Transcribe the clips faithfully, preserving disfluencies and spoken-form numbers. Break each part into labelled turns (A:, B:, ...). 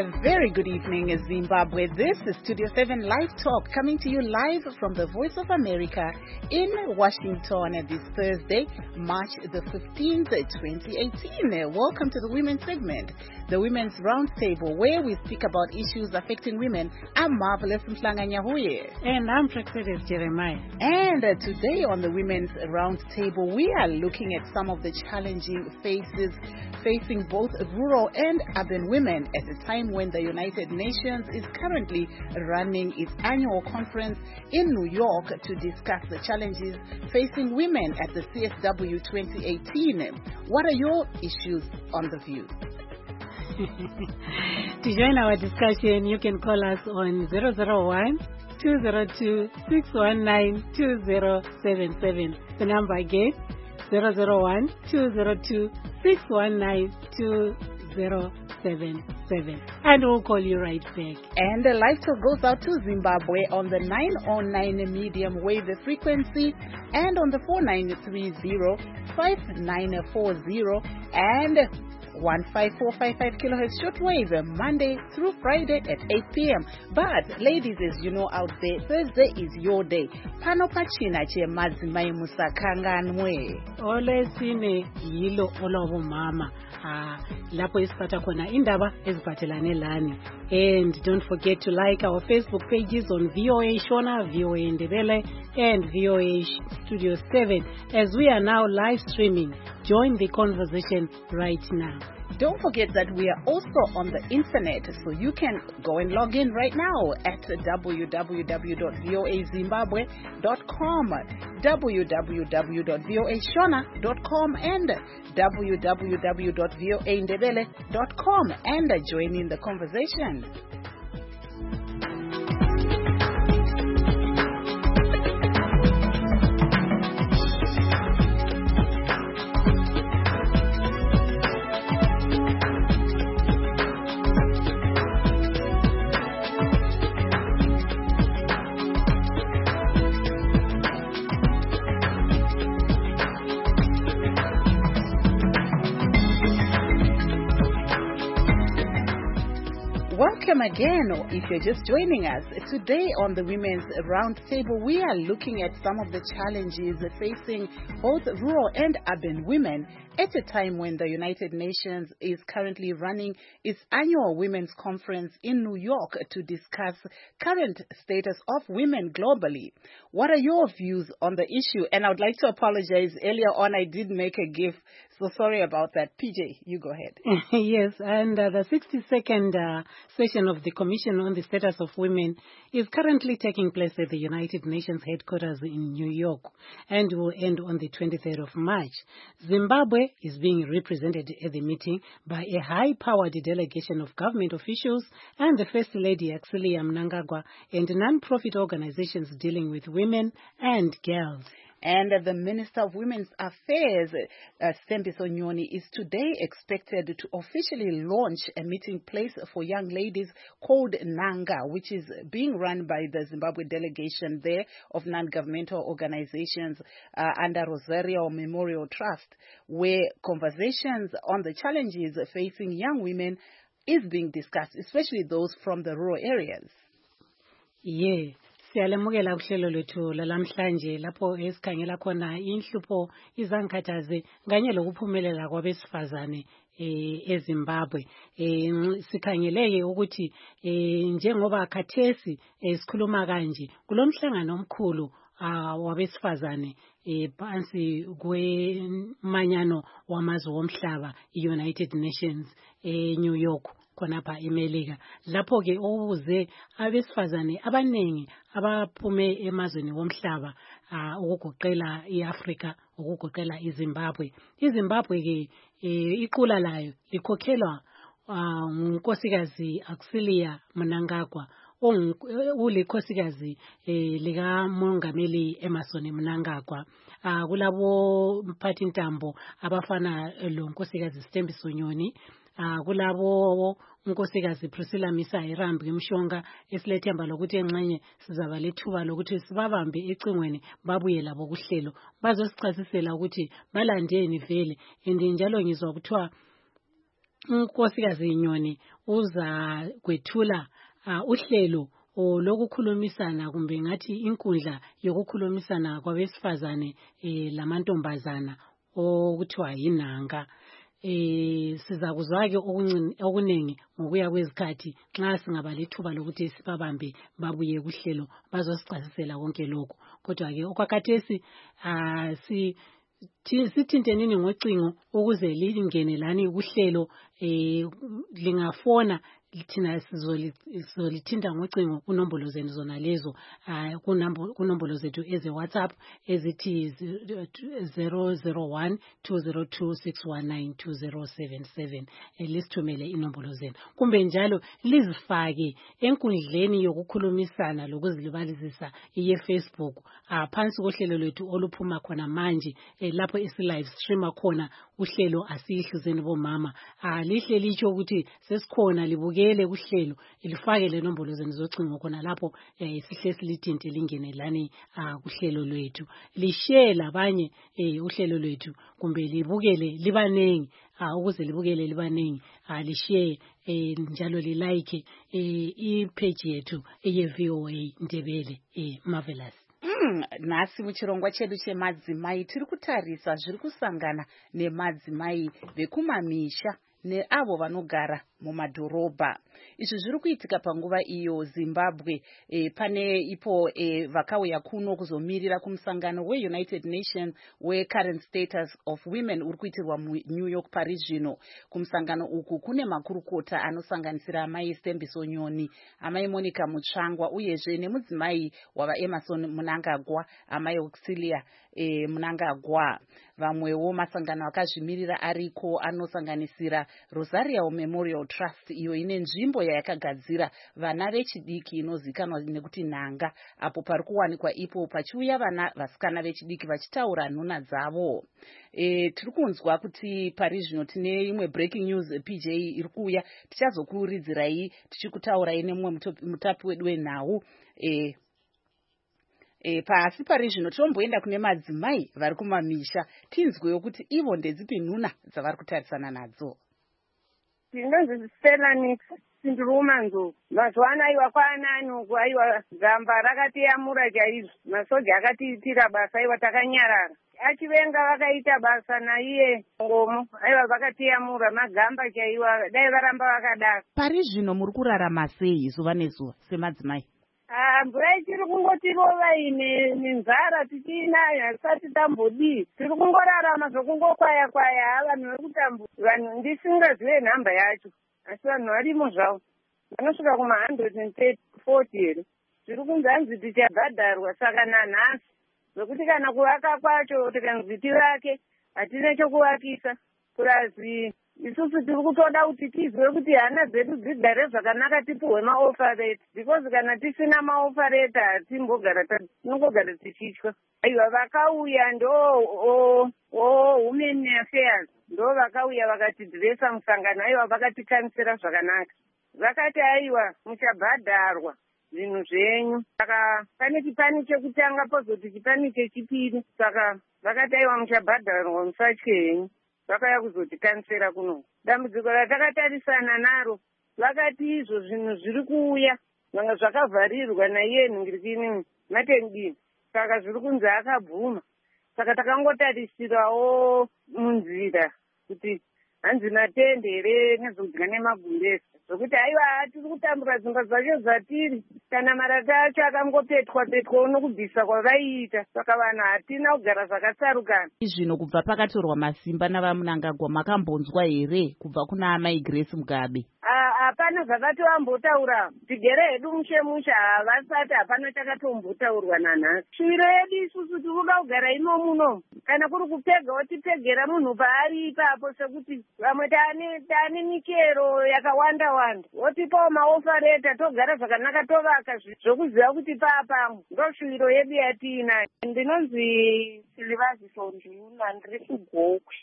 A: A very good evening, Zimbabwe. This is Studio seven Live Talk, coming to you live from the Voice of America in Washington this Thursday, March the fifteenth, twenty eighteen. Welcome to the Women's Segment, the Women's Roundtable, where we speak about issues affecting women. I'm Marvelous Mhlanga Nyahuye.
B: And I'm Praxedes Jeremiah.
A: And uh, today on the Women's Roundtable, we are looking at some of the challenging faces facing both rural and urban women at a time when the United Nations is currently running its annual conference in New York to discuss the challenges facing women at the C S W twenty eighteen. What are your issues on the view?
B: To join our discussion, you can call us on zero zero one, two zero two, six one nine, two zero seven seven. The number again, zero zero one, two zero two, six one nine, two zero seven seven. And we'll call you right back.
A: And the live talk goes out to Zimbabwe on the nine oh nine medium wave frequency and on the four nine three zero, five nine four zero and one five four five five kilohertz shortwave, Monday through Friday at eight p.m. But ladies, as you know out there, Thursday is your day. Pano pachina che madzimai musakanganwe.
B: Ole sine yilo olobo mama. Ah, lapho isiphatha khona indaba eziphathelane lani. And don't forget to like our Facebook pages on V O A Shona, V O A Ndebele, and V O A Studio seven, as we are now live streaming. Join the conversation right now.
A: Don't forget that we are also on the internet, so you can go and log in right now at w w w dot voa zimbabwe dot com, w w w dot voa shona dot com, and w w w dot voa ndebele dot com, and join in the conversation. Welcome again, if you're just joining us. Today on the Women's Roundtable, we are looking at some of the challenges facing both rural and urban women at a time when the United Nations is currently running its annual Women's Conference in New York to discuss current status of women globally. What are your views on the issue? And I would like to apologize. Earlier on, I did make a gif, so sorry about that. P J, you go ahead.
B: Yes, and uh, the sixty-second uh, session of the Commission on the Status of Women is currently taking place at the United Nations headquarters in New York and will end on the twenty-third of March. Zimbabwe is being represented at the meeting by a high-powered delegation of government officials and the First Lady, Axelia Mnangagwa, and non-profit organizations dealing with women and girls.
A: And uh, the Minister of Women's Affairs, uh, Sthembiso Nyoni, is today expected to officially launch a meeting place for young ladies called Nanga, which is being run by the Zimbabwe delegation there of non-governmental organizations uh, under Rosario Memorial Trust, where conversations on the challenges facing young women is being discussed, especially those from the rural areas.
B: Yeah. Siyalemukela kuhlelo lethu lalamhlanje lapho esikhangela khona inhlupho izankathaze kanye lokuphumelela kwabesifazane eZimbabwe. Sikhangeleke ukuthi njengoba khathesi sikhuluma kanje kulomhlangano omkhulu wabesifazane phansi kwemanyano wamazwe womhlaba United Nations eNew York khonapha eMelika. Lapho ke okuze abesifazane abanengi abaphume emazweni womhlaba ukugoqela iAfrica, ukugoqela iZimbabwe. iZimbabwe ke iqula layo likhokhelwa ngunkosikazi Axelia Mnangagwa, ulikhosikazi lika Mongameli Emmerson Mnangagwa. Kulabo mphathintambo abafana lo nkosikazi Sthembiso Nyoni, kulabo unkosikazi Priscilla Misa-Irambi Mshonga esilethemba lokuthi enxenye sizaba lethuba lokuthi sibabambe ecingweni babuye labo kuhlelo bazosichasisela ukuthi balandeni vele. Indi njalo ngizwa kuthiwa unkosikazi Nyoni uza kwethula uh, uhlelo lokukhulumisana kumbe ngathi inkundla yokukhulumisana kwabesifazane eh, lamantombazana okuthiwa yinanga. Eh sizakuzwa ke okuningi ngokuya kwezikhathi nxa singaba lethuba lokuthi sibabambe babuye kuhlelo bazosichasisela konke lokho. Kodwa ke okwakhathesi ah si sithintenini ngocingo ukuze lingene lani kuhlelo eh lingafona thina sizolithinta ngocingo kunombolo zenu zona lezo kunombolo zethu eze WhatsApp ezithi zero zero one two zero two six one nine two zero seven seven lisithumele inombolo zenu kumbe njalo lizifake enkundleni yokukhulumisana lokuzilibalizisa iye Facebook phansi kohlelo lwethu oluphuma khona manje lapho isi live stream khona uhlelo asihluzeni bomama lihle licho ukuthi sesikhona libuke ele kuhlelo ilifake le nombolo zenu zocingo khona lapho eh, sihle silithinte lingene lani uh, kuhlelo lwethu lishare labanye eh, uhlelo lwethu kumbe libukele libanengi uh, ukuze libukele libanengi uh, lishare eh, njalo lilike eh, i-page yethu eye V O A Ndebele eh, Marvelous.
A: Mm, nasi muchirongwa chedu chemadzimai tiri kutarisa zviri kusangana nemadzimai vekumamisha neavo vanogara mumadhorobha. Izvi zviri kuitika panguva iyo Zimbabwe e, pane ipo e, vakauya kuno kuzomirira kumusangano we-United Nations we-Current Status of Women uri kuitirwa muNew York Paris zvino. Kumusangano uku kune makurukota anosanganisira amai Stembiso Nyoni, amai Monica Mutsvangwa uyezve nemudzimai wava Emerson Mnangagwa, amai Auxilia e, Mnangagwa. Vamwewo masangano akazvimirira ariko anosanganisira Rosario Memorial Trust iyo ine nzvimbo yayakagadzira vana vechidiki inozikanwa nekuti nanga apo pari kuwanikwa ipo pachiuya vana vasikana vechidiki vachitaura nhuna dzavo. E, tiri kunzwa kuti pari zvino tine imwe breaking news P J iri kuuya tichazokuridzirai tichikutaurai nemumwe mutapi wedu wenhau. E, E, pasi pari zvino tinomboenda kune madzimai vari kumamisha tinzwewo kuti ivo ndedzipi nhuna dzavari kutarisana nadzo.
C: Ndinonzi Stellani Sindruma Nzo. Mazuva anaiwa kwaanani uku aiwa gamba rakatiyamura chaizvo. Masoja akatiitira basa aiwa takanyarara. Achivenga vakaita basa naiye ngomo aiwa vakatiyamura magamba chaiwa dai varamba vakadaro.
A: Pari zvino muri kurarama sei zuva nezuva semadzimai?
C: Ah, mvura ichiri kungotirova ine nenzara tichinayo asati tambodii. Tiri kungorarama zvokungokwaya kwaya vanhu vekutambu. Vanhu ndisingazive nhamba yacho. Asi vanhu varimo zvavo. Vanosvika kuma one hundred forty here. Zviri kunzi hanzi tichabhadharwa saka nanhasi. Zvokuti kana kuvaka kwacho tikanzi tivake hatina chokuvakisa. Kurazi isusu tiri kutoda kuti tizwe kuti hana dzedu dzigare zvakanaka tipuhwe maofareta because kana tisina maofareta hatimbogara tinongogara tichitya. Aiwa vakauya ndo women affairs ndo vakauya vakatidhiresa musangano aiwa vakatikanisira zvakanaka. Vakati aiwa muchabhadharwa zvinhu zvenyu. Saka pane chipani chekutanga pozoti chipani chechipiri. Saka vakati aiwa muchabhadharwa musatye henyu. Vakaya kuzotikanisira kuno. Dambudziko ratakatarisana naro vakati izvo zvinhu zviri kuuya vanga zvakavharirwa naiye nhingirikini matendini. Saka zviri kunzi akabvuma. Saka takangotarisirawo munzira kuti hanzi matende here nezokudya nemagumbezi. Zvokuti aiwa tiri kutambura dzimba dzacho dzatiri kana marata acho akangopetwa petwa nokubvisa kwavaiita. Saka vanhu hatina kugara zvakatsarukana.
A: Zvino kubva pakatorwa masimba navaMnangagwa makambonzwa here kubva kuna amai Grace Mugabe?
C: Hapana zvakatovambotaura. Tigere hedu mushe musha havasati hapana chakatombotaurwa nanhasi. Shuviro yedu isusu tinoda kugara imo muno. Kana kuri kupega tipegera munhu paari ipapo sekuti vamwe taane mikero yakawanda wanda. Wotipawo maofareta togara zvakanaka tovaka zvokuziva kuti papa ndo shuviro yedu yatiinayo. Ndinonzi Silivazi Sonjuna ndiri kuGokwe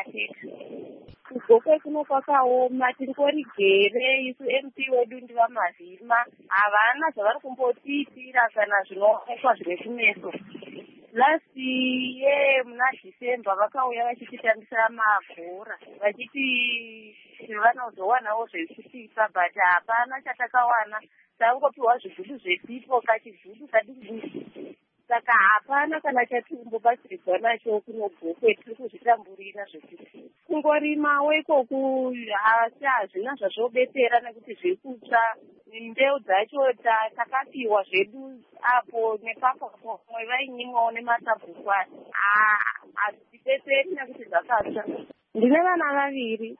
C: Matete. Kugokwe kuno kwakaoma tiri korigere isu M P wedu ndiva Mavhima havana zvavari kumbotiitira kana zvinoonekwa zvine chimeso. last year muna December vakauya vachititambisa mabhora vachiti vanozowanawo zvekutisa but hapana chatakawana tangopiwa zvigudu zvesipo kachigudu kadiki saka hapana kana chatimbobatsirwa nacho kunogokwe tiri kuzvitamburira zvekuti kungorimawo ikoku asi hazvina zvazvobetsera nekuti zvekutsva mbeu dzacho takapiwa zvedu apo nepapo pomwe vainyimwawo nemasabhuku hazvibetseri nekuti zvakatsva. Ndine vana vaviri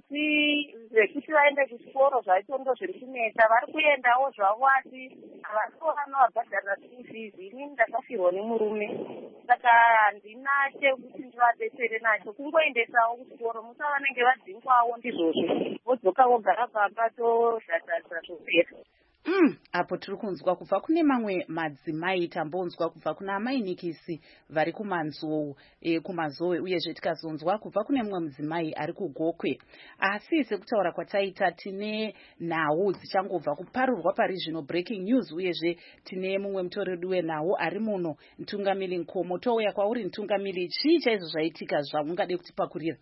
C: asi zvekuti vaende kuchikoro zvacho ndo zviri kunetsa. Vari kuendawo zvavo asi havasivano vabhadhara fizi. Ini ndakafirwa nemurume saka handina chekuti ndivabetsere nacho kungoendesawo kuchikoro musa vanenge vadzingwawo ndizvozvo vodzoka vogara pamba tozhadzadza zvopera.
A: Mm, apo tiri kunzwa kubva kune mamwe madzimai tambonzwa kubva kuna amai Nikisi vari kumanzou e, kumazowe uyezve tikazonzwa kubva kune mumwe mudzimai ari kugokwe. Asi sekutaura kwataita tine nhau dzichangobva kuparurwa pari zvino breaking news uyezve tine mumwe mutoredu wenhau ari muno Ntungamili Nkomo. Touya kwauri Ntungamili, chii chaizvo zvaitika zvaungade kutipakurira?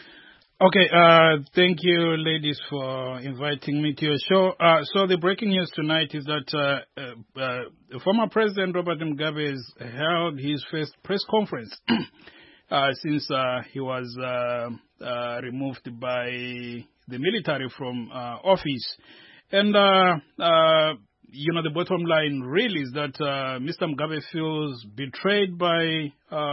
D: Okay, uh, thank you, ladies, for inviting me to your show. Uh, so the breaking news tonight is that uh, uh, uh, former President Robert Mugabe has held his first press conference uh, since uh, he was uh, uh, removed by the military from uh, office. And, uh, uh, you know, the bottom line really is that uh, Mister Mugabe feels betrayed by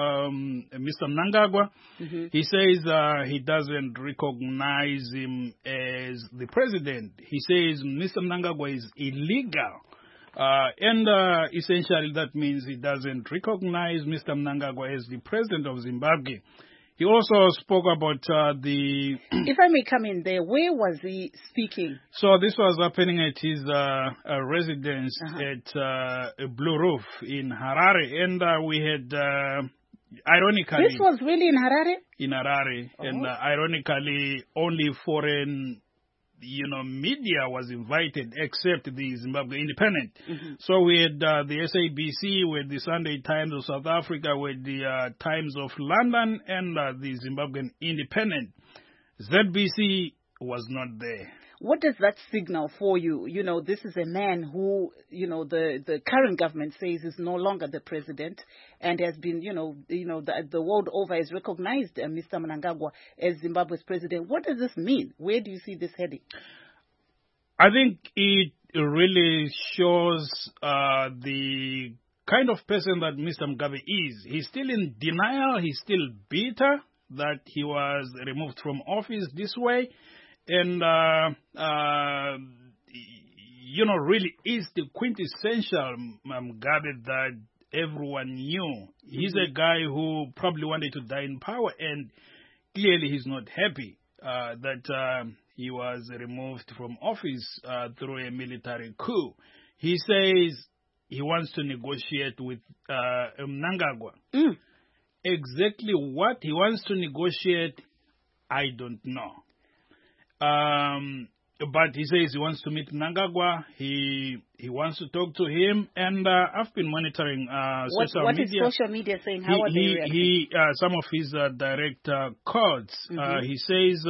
D: um, Mister Mnangagwa. Mm-hmm. He says uh, he doesn't recognize him as the president. He says Mister Mnangagwa is illegal. Uh, and uh, essentially that means he doesn't recognize Mister Mnangagwa as the president of Zimbabwe. He also spoke about uh, the...
A: If I may come in there, where was he speaking?
D: So this was happening at his uh, uh, residence uh-huh. at uh, Blue Roof in Harare. And uh, we had, uh, ironically...
A: This was really in Harare?
D: In Harare. Oh. And uh, ironically, only foreign... you know, media was invited except the Zimbabwe Independent. Mm-hmm. So we had uh, the S A B C, we had the Sunday Times of South Africa, we had the uh, Times of London, and uh, the Zimbabwean Independent. Z B C was not there.
A: What does that signal for you? You know, this is a man who, you know, the, the current government says is no longer the president and has been, you know, you know, the, the world over has recognized uh, Mister Mnangagwa as Zimbabwe's president. What does this mean? Where do you see this heading?
D: I think it really shows uh, the kind of person that Mister Mugabe is. He's still in denial. He's still bitter that he was removed from office this way. And, uh, uh, you know, really is the quintessential Mugabe that everyone knew. Mm-hmm. He's a guy who probably wanted to die in power, and clearly he's not happy uh, that uh, he was removed from office uh, through a military coup. He says he wants to negotiate with uh, Mnangagwa. Mm. Exactly what he wants to negotiate, I don't know. Um, but he says he wants to meet Mnangagwa. He he wants to talk to him, and uh, I've been monitoring uh,
A: what,
D: social
A: what
D: media.
A: What is social media saying? How
D: he,
A: are they
D: he,
A: reacting?
D: he uh, some of his uh, direct uh, calls. Mm-hmm. Uh, he says,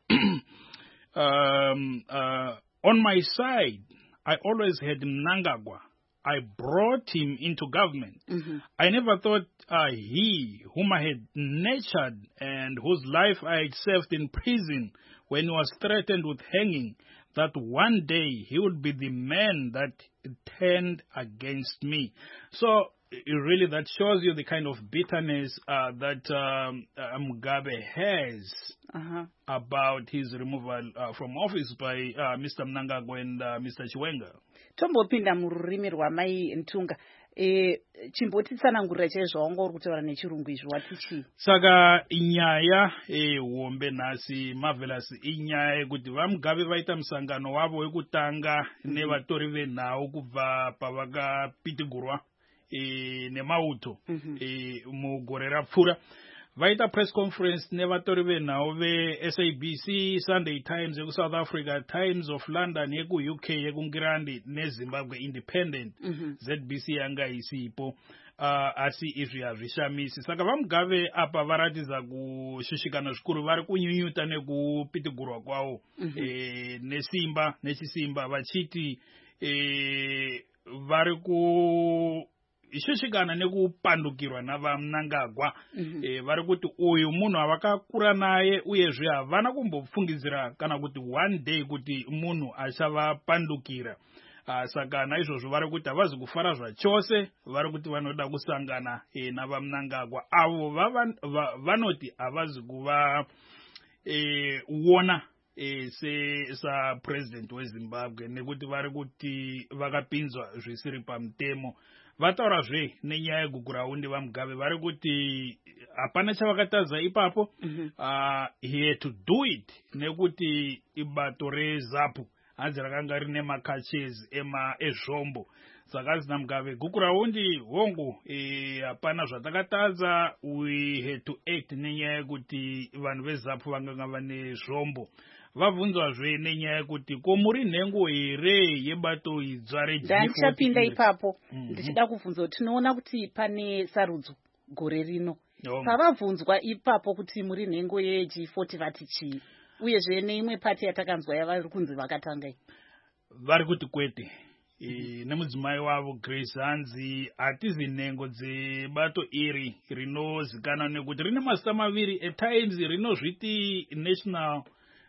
D: uh, um, uh, on my side, I always had Mnangagwa. I brought him into government. Mm-hmm. I never thought uh, he, whom I had nurtured and whose life I had served in prison when he was threatened with hanging, that one day he would be the man that turned against me. So it really that shows you the kind of bitterness uh, that um, uh, Mugabe has uh-huh. about his removal uh, from office by uh, Mister Mnangagwa and uh, Mister Chiwenga.
A: Tombopinda mururimi rwamai Ntunga. E, chimbotitsanangurira chaizvo uri kutaura nechirungu izvo watichi.
D: Saka inyaya e wombe nasi marvelous inyaya yekuti vaMugabe vaita musangano wavo wekutanga mm-hmm. nevatori venhau kubva pavakapitigurwa e nemauto mm-hmm. e mugore rapfuura. vaita press conference nevatori venhau ve-S A B C, Sunday Times yeku-South Africa, Times of London yeku-U K, yeku-Ngirandi neZimbabwe Independent.
A: Mhm.
D: Z B C yanga isipo. Uh, asi izvi hazvishamisi. Saka vaMugabe apa varatidza kushushikana zvikuru, vari kunyunyuta nekupitigurwa kwavo eh, nesimba nechisimba vachiti eh, vari kushushikana nekupandukirwa navaMnangagwa. eh, vari kuti uyu munhu avakakura naye uyezve havana kumbopfungidzira kana kuti one day kuti munhu achavapandukira. Uh, saka naizvozvo vari kuti havazi kufara zvachose, vari kuti vanoda kusangana e, navaMnangagwa avo vanoti havazi kuva e, uona e, sesapresident weZimbabwe nekuti vari kuti vakapinzwa zvisiri pamutemo. Vataurazve nenyaya yeguguraundi vaMugabe vari kuti hapana chavakatadza ipapo. mm-hmm. uh, he had to do it nekuti ibato reZAPU hanzi rakanga rine makachezi ema ezvombo. Saka zina Mugabe guguraundi hongu hapana e, zvatakatadza, we had to act nenyaya yekuti vanhu veZAPU vanganga vane zvombo. Vabvunzwazve nenyaya yekuti ko muri nhengo here yebato idzva reG forty.
A: Ndichapinda ipapo ndichida kubvunza kuti tinoona kuti pane sarudzo gore rino. Pavabvunzwa ipapo kuti muri nhengo yeG forty vati chii? Uyezve neimwe pati yatakanzwa yavari kunzi vakatanga iyi
D: vari kuti kwete. E, nemudzimai wavo Grace hanzi hatizi nhengo dzebato iri rinozikanwa nekuti rine mazita maviri. At times rinozviti National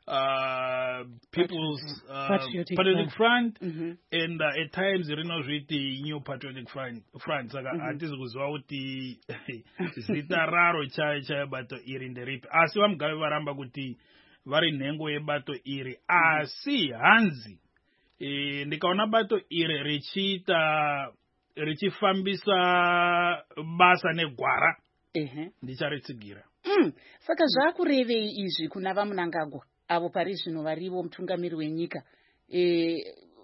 D: uh, People's uh, Patriotic, Patriotic Front,
A: mm-hmm.
D: and uh, at times rinozviti New Patriotic Front. Front. Saka mm-hmm. hatizi kuziva kuti zita raro chayo chayo bato iri nderipi, asi vaMugabe varamba kuti vari nhengo yebato iri. Asi hanzi e, ndikaona bato iri richiita richifambisa basa negwara
A: uh-huh.
D: ndicharitsigira.
A: mm. Saka zvakurevei izvi kuna vaMnangagwa avo pari zvino varivo mutungamiri wenyika? e,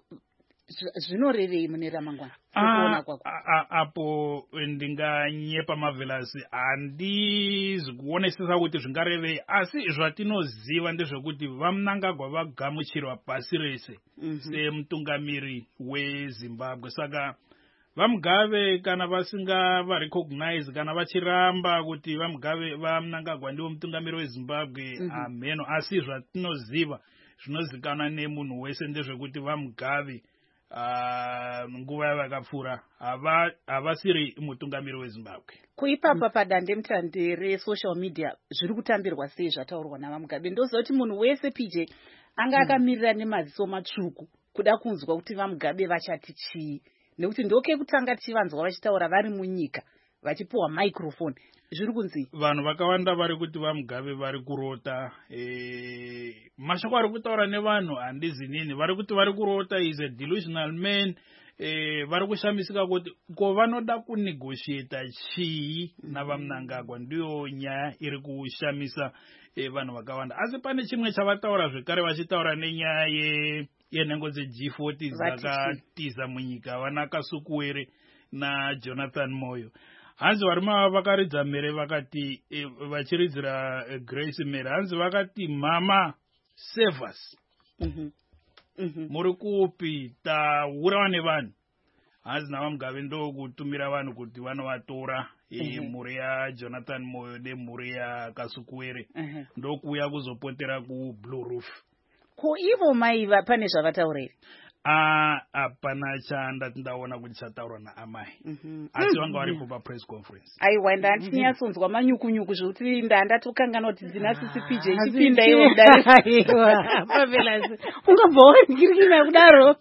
A: zvinorevei mune ramangwana kuona kwako?
D: Apo ndinganyepa Marvelous, handizi kuonesesa kuti zvingarevei, asi zvatinoziva ndezvekuti vaMnangagwa vagamuchirwa pasi rese mm-hmm. semutungamiri weZimbabwe. Saka vaMugabe kana vasinga varecognize kana vachiramba kuti vaMugabe vaMnangagwa ndiwo mutungamiri weZimbabwe mm-hmm. ameno, asi zvatinoziva zvinozikanwa nemunhu wese ndezvekuti vaMugabe Uh, nguva yavakapfuura havasiri mutungamiri weZimbabwe.
A: Kuipapa padandemutande resocial media zviri kutambirwa sei zvataurwa navaMugabe? Ndoziva kuti munhu wese P J anga akamirira nemaziso matsvuku kuda kunzwa kuti vaMugabe vachati chii, nekuti ndoke kutanga tichivanzwa vachitaura vari munyika vachipuwa microphone. Zviri kunzi
D: vanhu vakawanda vari kuti vaMugabe vari kurota. E, mashoko ari kutaura nevanhu handizi nini, vari kuti vari kurota, is a delusional man. E, vari kushamisika kuti ko vanoda kunegotiata chii navaMnangagwa, ndiyo nyaya iri kushamisa e, vanhu vakawanda. Asi pane chimwe chavataura zvekare vachitaura nenyaya ye yenhengo dzeG forty dzakatiza munyika, vana Kasukuwere naJonathan Moyo. Hanzi varima vakaridza mhere vakati e, vachiridzira e, Grace mhere, hanzi vakati mama save us.
A: mm-hmm. mm-hmm.
D: muri kupi taurawa nevanhu. Hanzi navaMugabe ndo kutumira vanhu kuti vanovatora e, mm-hmm. mhuri yaJonathan Moyo nemhuri yaKasukuwere mm-hmm. ndokuuya kuzopotera kuBlue Roof.
A: Ko ivo maiva pane zvavatauriri?
D: Hapana chanda tindaona kuti chataurwa naamai.
A: mm-hmm.
D: Asi vanga varipo papress conference.
A: Aiwa, ndandinyatsoonzwa manyukunyuku zvokuti ndandatokangana kuti dzina sisi P J chipinda iwo kudaro.
B: Aiwa, Marvelous. Ungabva wangirikina kudaro.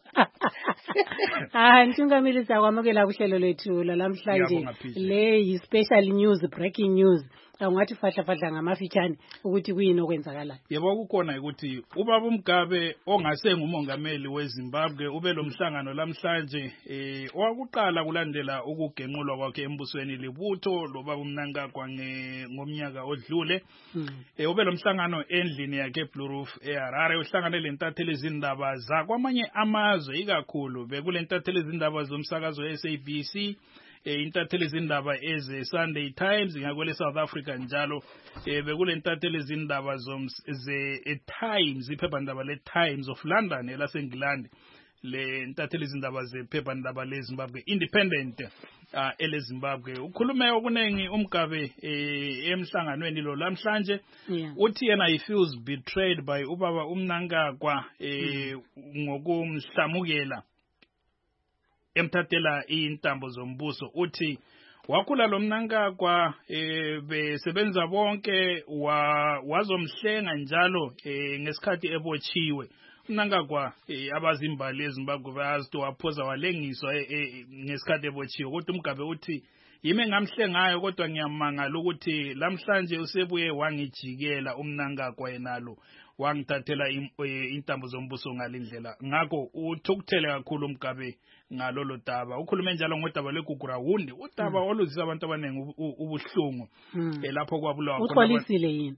B: Ah, ndichungamirisa kwamukela kuhlelo lwethu lalamhlanje. Le yi-special news, breaking news. Angwathi fahla fahla ngamafitshane ukuthi kuyini okwenzakalayo.
D: Yebo kukhona ukuthi ubaba uMugabe ongasengumongameli weZimbabwe ube lo mhlangano lamhlanje eh owakuqala kulandela ukugenqulwa kwakhe embusweni libutho loba uMnangagwa ngomnyaka odlule.
B: Mm.
D: Eh ube lo mhlangano endlini yakhe Blue Roof eHarare, uhlangane lentatheli izindaba zakwamanye amazwe ikakhulu bekule ntatheli izindaba zomsakazo we-S A B C intatheli izindaba eze Sunday Times ngakwele South Africa njalo bekule intatheli izindaba ze Times iphephandaba le Times of London elaseNgilandi le intatheli izindaba zephephandaba le Zimbabwe Independent uh, ele Zimbabwe ukhulume okunengi uMgabe emhlanganweni lo lamhlanje uthi yena he feels betrayed by ubaba uMnangagwa ngokumhlamukela emthathela intambo zombuso uthi wakhula lo Mnangagwa besebenza bonke wazomhlenga njalo ngesikhathi ebotshiwe Mnangagwa abazimbali eZimbabwe bayazi waphoza walengiswa ngesikhathi ebotshiwe kodwa uMgabe uthi yime ngamhlengayo kodwa ngiyamangala ukuthi lamhlanje usebuye wangijikela uMnangagwa yenalo wangithathela intambo zombuso ngalindlela ngakho uthukuthele kakhulu uMgabe ngalolo daba ukhulume njalo ngodaba lweGugura Wundi udaba oluzisa abantu abanengi ubuhlungu lapho kwabulawa
B: khona uxolisile yini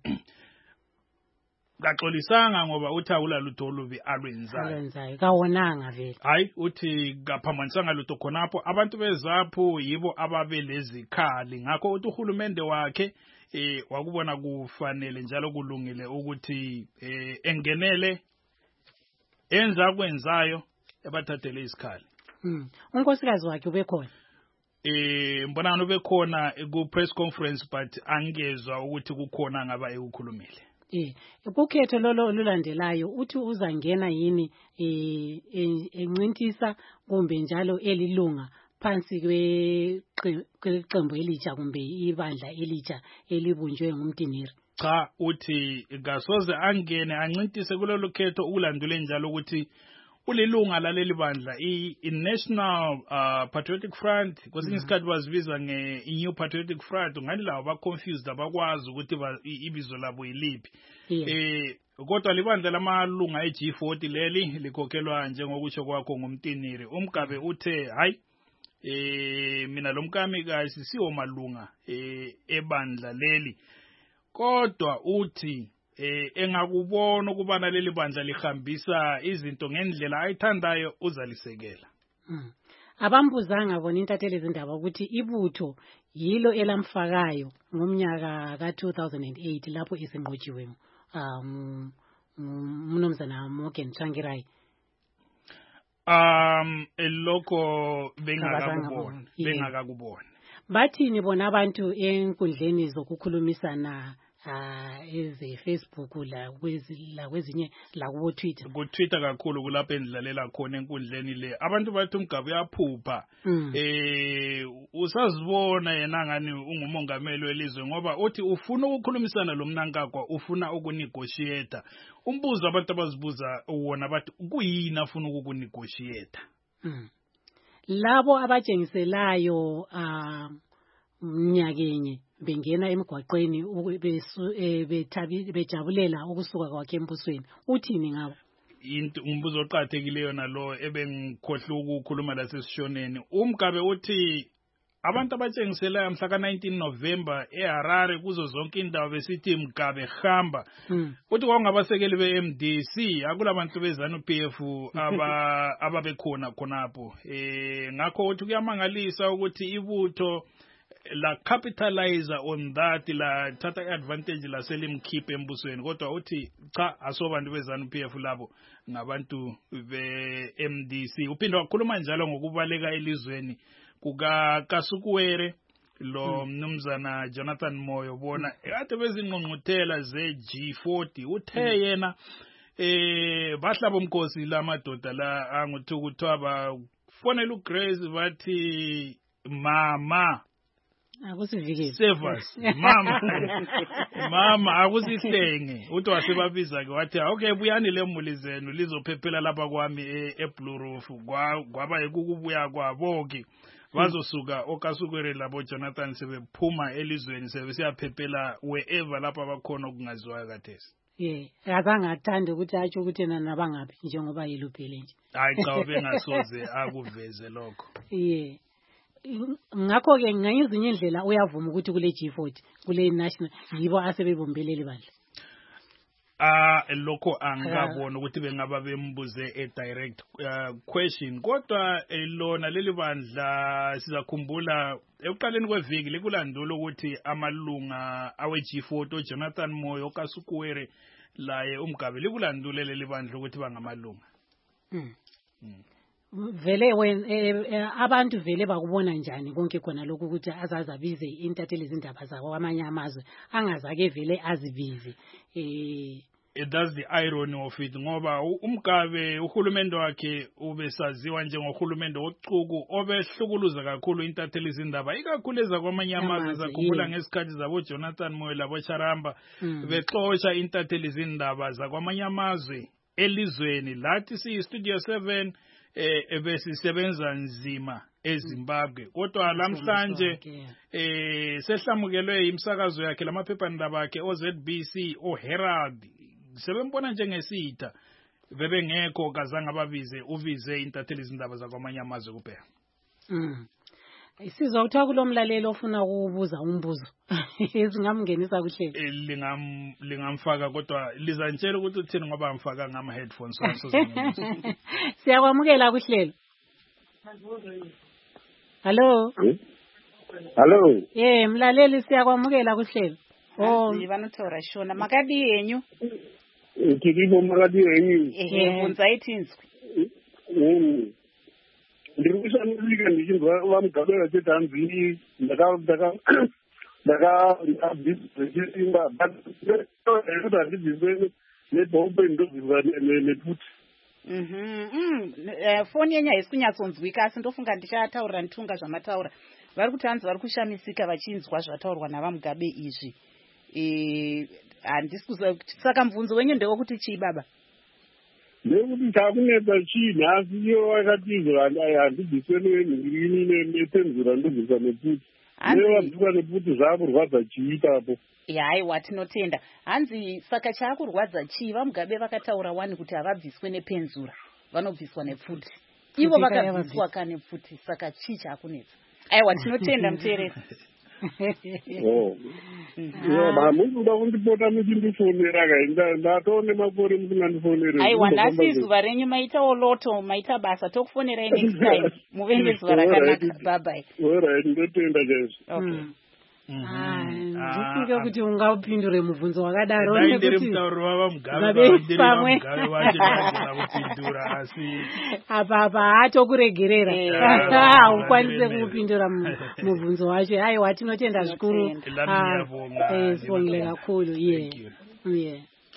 D: kaxolisanga ngoba uthi awula lutho olubi alwenzayo
B: alwenzayo kawonanga vele
D: hayi uthi ngaphambanisanga lutho khonapho abantu bezapho yibo ababelezikhali ngakho uthi uhulumende wakhe eh wakubona kufanele njalo kulungile ukuthi eh engenele enza kwenzayo ebathathele isikhali
B: mm unkosikazi wakhe ubekhona
D: eh mbona nobekhona ku press conference but angezwa ukuthi kukhona ngaba ekukhulumile
B: eh ukukhetho lolo olulandelayo uthi uzangena yini eh encintisa kumbe njalo elilunga phansi kweqembu elitsha kumbe ibandla elitsha elibunjwe ngumtiniri
D: cha uthi gasoze angene ancintise kulelo khetho ukulandule njalo ukuthi ulilunga laleli bandla i-National uh, Patriotic Front kwesinye isikhathi bazibiza nge-New Patriotic Front ngani lawo ba-confused abakwazi ukuthi ibizo labo yiliphi eh kodwa libandla lamalunga e-G forty leli likhokhelwa njengokusho kwakho ngumtiniri uMgabe uthe hayi eh mina lo mkami kasi siwo malunga eh ebandla leli kodwa uthi eh engakubona ukubana leli bandla lihambisa izinto ngendlela ayithandayo uzalisekela
B: mm. abambuzanga bona intatheli izindaba ukuthi ibutho yilo elamfakayo ngomnyaka ka two thousand eight lapho isinqotshiwe um umnumzana Morgan Tsvangirai
D: um eloko bengakakubona bengakakubona
B: bathini bona abantu enkundleni zokukhulumisana ah eze Facebook la kwezila kwezinye la ku Twitter
D: ku Twitter kakhulu kulapho endlalela khona enkundleni le abantu bathi uMgabe uyaphupha eh usazibona yena ngani ungumongameli welizwe ngoba uthi ufuna ukukhulumisana lo Mnangagwa ufuna ukunegotiate umbuzo abantu abazibuza wona bathi kuyini afuna ukunegotiate
B: labo abatshengiselayo ah mnyakenye bengena emgwaqweni bejabulela ukusuka kwakhe embusweni uthini ngabo
D: into umbuzo oqhathekileyo nalo ebengikhohle ukukhuluma la sesishoneni uMgabe uthi abantu abatshengiselayo mhla ka nineteen November eHarare kuzo zonke indawo besithi Mgabe hamba uthi kwakungabasekeli be-M D C akulabantu bezanu P F aba ababekhona khonapho eh ngakho uthi kuyamangalisa ukuthi ibutho la capitalize on that la thatha advantage la selimkhiphe embusweni kodwa uthi cha asobantu bezanu P F labo ngabantu be-M D C uphinda wakhuluma njalo ngokubaleka elizweni kuka Kasukuwere lo mnumzana Jonathan Moyo bona ade bezingqongqothela ze G forty uthe yena eh bahlaba umkhosi lamadoda la anguthi kuthiwa bafonela uGrace bathi mama
B: akusivikele
D: Severs mama mama akusihlenge uthi wasebabiza ke wathi okay buyani lemuli zenu lizophephela lapha kwami eBlue Roof kwaba ekukubuya kwabo ke bazosuka oKasukwere labo Jonathan sebephuma elizweni sebesiyaphephela wherever lapha bakhona okungaziwa kathesi
B: yeah azange athande ukuthi atsho ukuthi nana bangapi njengoba yiluphele nje
D: hayi cha bengasoze akuveze lokho
B: yeah ngakho ke ngayizinye indlela uyavuma ukuthi kule G forty kule national yibo asebebumbeleli bandla
D: ah lokho angabona ukuthi bengaba bembuze a direct uh, question kodwa lona leli bandla sizakhumbula ekuqaleni kweviki lekulandula ukuthi amalunga awe G forty Jonathan Moyo kaSukuwere laye uMgabe likulandule leli bandla ukuthi bangamalunga.
B: Mm. Mm. Vele when abantu vele bakubona njani konke khona lokho ukuthi azazabize intatheli izindaba zawo amanye amazwe angazake vele azibize eh
D: that's the irony of it ngoba uMgabe uhulumende wakhe ubesaziwa njengohulumende ocuku obehlukuluza kakhulu intatheli izindaba ikakhulu ezakwamanye amazwe zakhumbula ngesikhathi zabo Jonathan Moyo labo Charamba bexoxa intatheli izindaba zakwamanye amazwe elizweni lathi si Studio seven eh besisebenza nzima eZimbabwe kodwa namhlanje eh sehlamukelwe imsakazo yakhe lamaphephandaba akhe o Z B C o Herald sebembona njengesitha bebengekho kazange ababize uvize intatheli izindaba zakwamanye amazwe kuphela.
B: Mm. Isizwa ukuthi kulomlalelo ofuna ukubuza umbuzo ezingamngenisa kuhle
D: lingam lingamfaka kodwa lizantshela ukuthi uthini ngoba amfaka ngama headphones waso.
B: Siyakwamukela kuhlelo. Hello.
E: Hello.
B: Eh mlaleli siyakwamukela kuhlelo.
A: Oh vanotaura shona makadi yenyu
E: tiripo makadi yenyu
A: ehe bunzai tinzwi
E: mm ndiri kushandika ndichibva vaMugabe vachiti hanzi ndaka ndaka ndaka ndabhizisimba but handibhizwe nebhombe ndobhizwa neputi.
A: Mhm. Foni yenyu haisi kunyatsonzwika asi ndofunga ndichataurira nditunga zvamataura. Vari kuti hanzi vari kushamisika vachinzwa zvataurwa navaMugabe izvi. Eh handisi kuziva kuti saka mubvunzo wenyu ndewekuti chii baba?
E: Ndekuti takunetsa chii nhasi iyo wakatizwa handibviswe nepenzura ndobviswa neputi. Nevabviswa neputi zvakurwadza chii ipapo?
A: Haiwa tinotenda. Hanzi saka chaakurwadza chii vaMugabe vakataura wani kuti havabviswe nepenzura vanobviswa nepfuti. Ivo vakabviswa kanepfuti saka chii chaakunetsa? Aiwa tinotenda muteereri.
E: Oh. Yeah, munoda kundipota muchindifonera kai ndatoone makore musingandifonere.
A: Aiwa nhasi zuva renyu maitawo loto maita basa tokufonerai next time muvende zuva rakanaka. Bye bye.
E: All right, ndotenda chaizvo.
A: Okay.
B: Ah, ndifunge kuti ungapindure mubvunzo wakadaro
D: nekuti mutauro wavaMugabe
B: pamwe
D: kupindura asi
B: apa apa hatokuregerera ukwanise kupindura mubvunzo wacho. Aiwa tinotenda zvikuru. Eh sibongile kakhulu. Yeah. Yeah.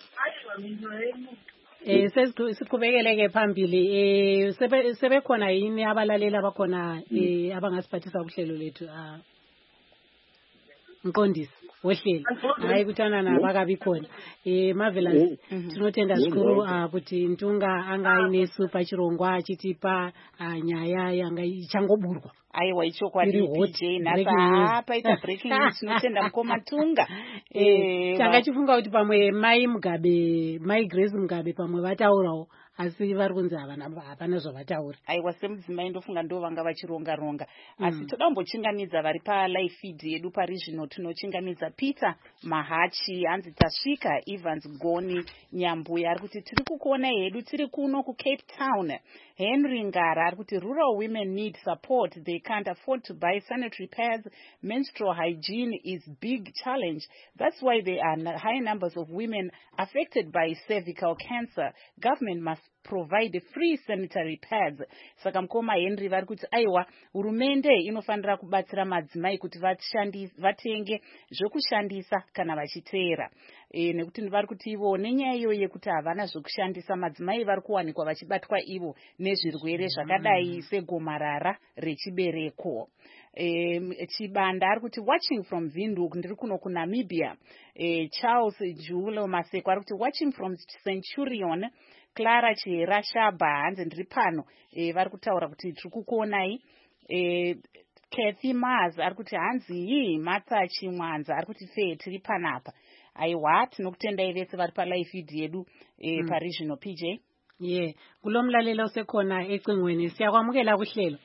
B: Eh sesiqhubekele phambili eh sebekhona yini abalaleli abakhona eh abangasiphathisa kuhlelo lethu ah Mqondisi wohlelo hayi kuthana nabakabi khona eh marvelous tinotenda zikuru ukuthi Ntunga angayine super chirongwa achitipa nyaya yanga ichangoburwa.
A: Aiwa ichokwadi P J nasa paita breaking news tinotenda mukoma Ntunga
B: eh changa chifunga kuti pamwe mai Mugabe mai Grace Mugabe pamwe vataurawo asi vari kunzi havana hapana zvavataura.
A: Aiwa semudzimai ndofunga ndo vanga vachironga ronga asi toda kumbochingamidza vari palive feed yedu parizvino tinochingamidza Peter Mahachi hanzi tasvika Evans Goni Nyambuya ari kuti tiri kukuona hedu tiri kuno kuCape Town. Henry Ngara ari kuti rural women need support, they can't afford to buy sanitary pads, menstrual hygiene is big challenge, that's why there are high numbers of women affected by cervical cancer. Government must provide free sanitary pads. Saka mukoma Henry vari kuti aiwa hurumende inofanira kubatsira madzimai kuti vatenge zvokushandisa kana vachiteera. E, nekuti vari kuti ivo nenyaya iyoyo yekuti havana zvokushandisa madzimai vari kuwanikwa vachibatwa ivo nezvirwere zvakadai segomarara rechibereko. E, Chibanda ari kuti watching from Windhoek ndiri kuno kuNamibia. E, Charles Julo Maseko ari kuti watching from Centurion. Clara Chera Shaba hanzi ndiri pano e, vari kutaura kuti tiri kukuonai. E, Kathy Maz ari kuti hanzi yi Martha Chimwanza ari kuti fe tiri panapa. Aiwa tinokutendai vese vari palive feed yedu e, mm. parizvino P J.
B: Yeah, kulomlalelo usekhona ecingweni siyakwamukela kuhlelo.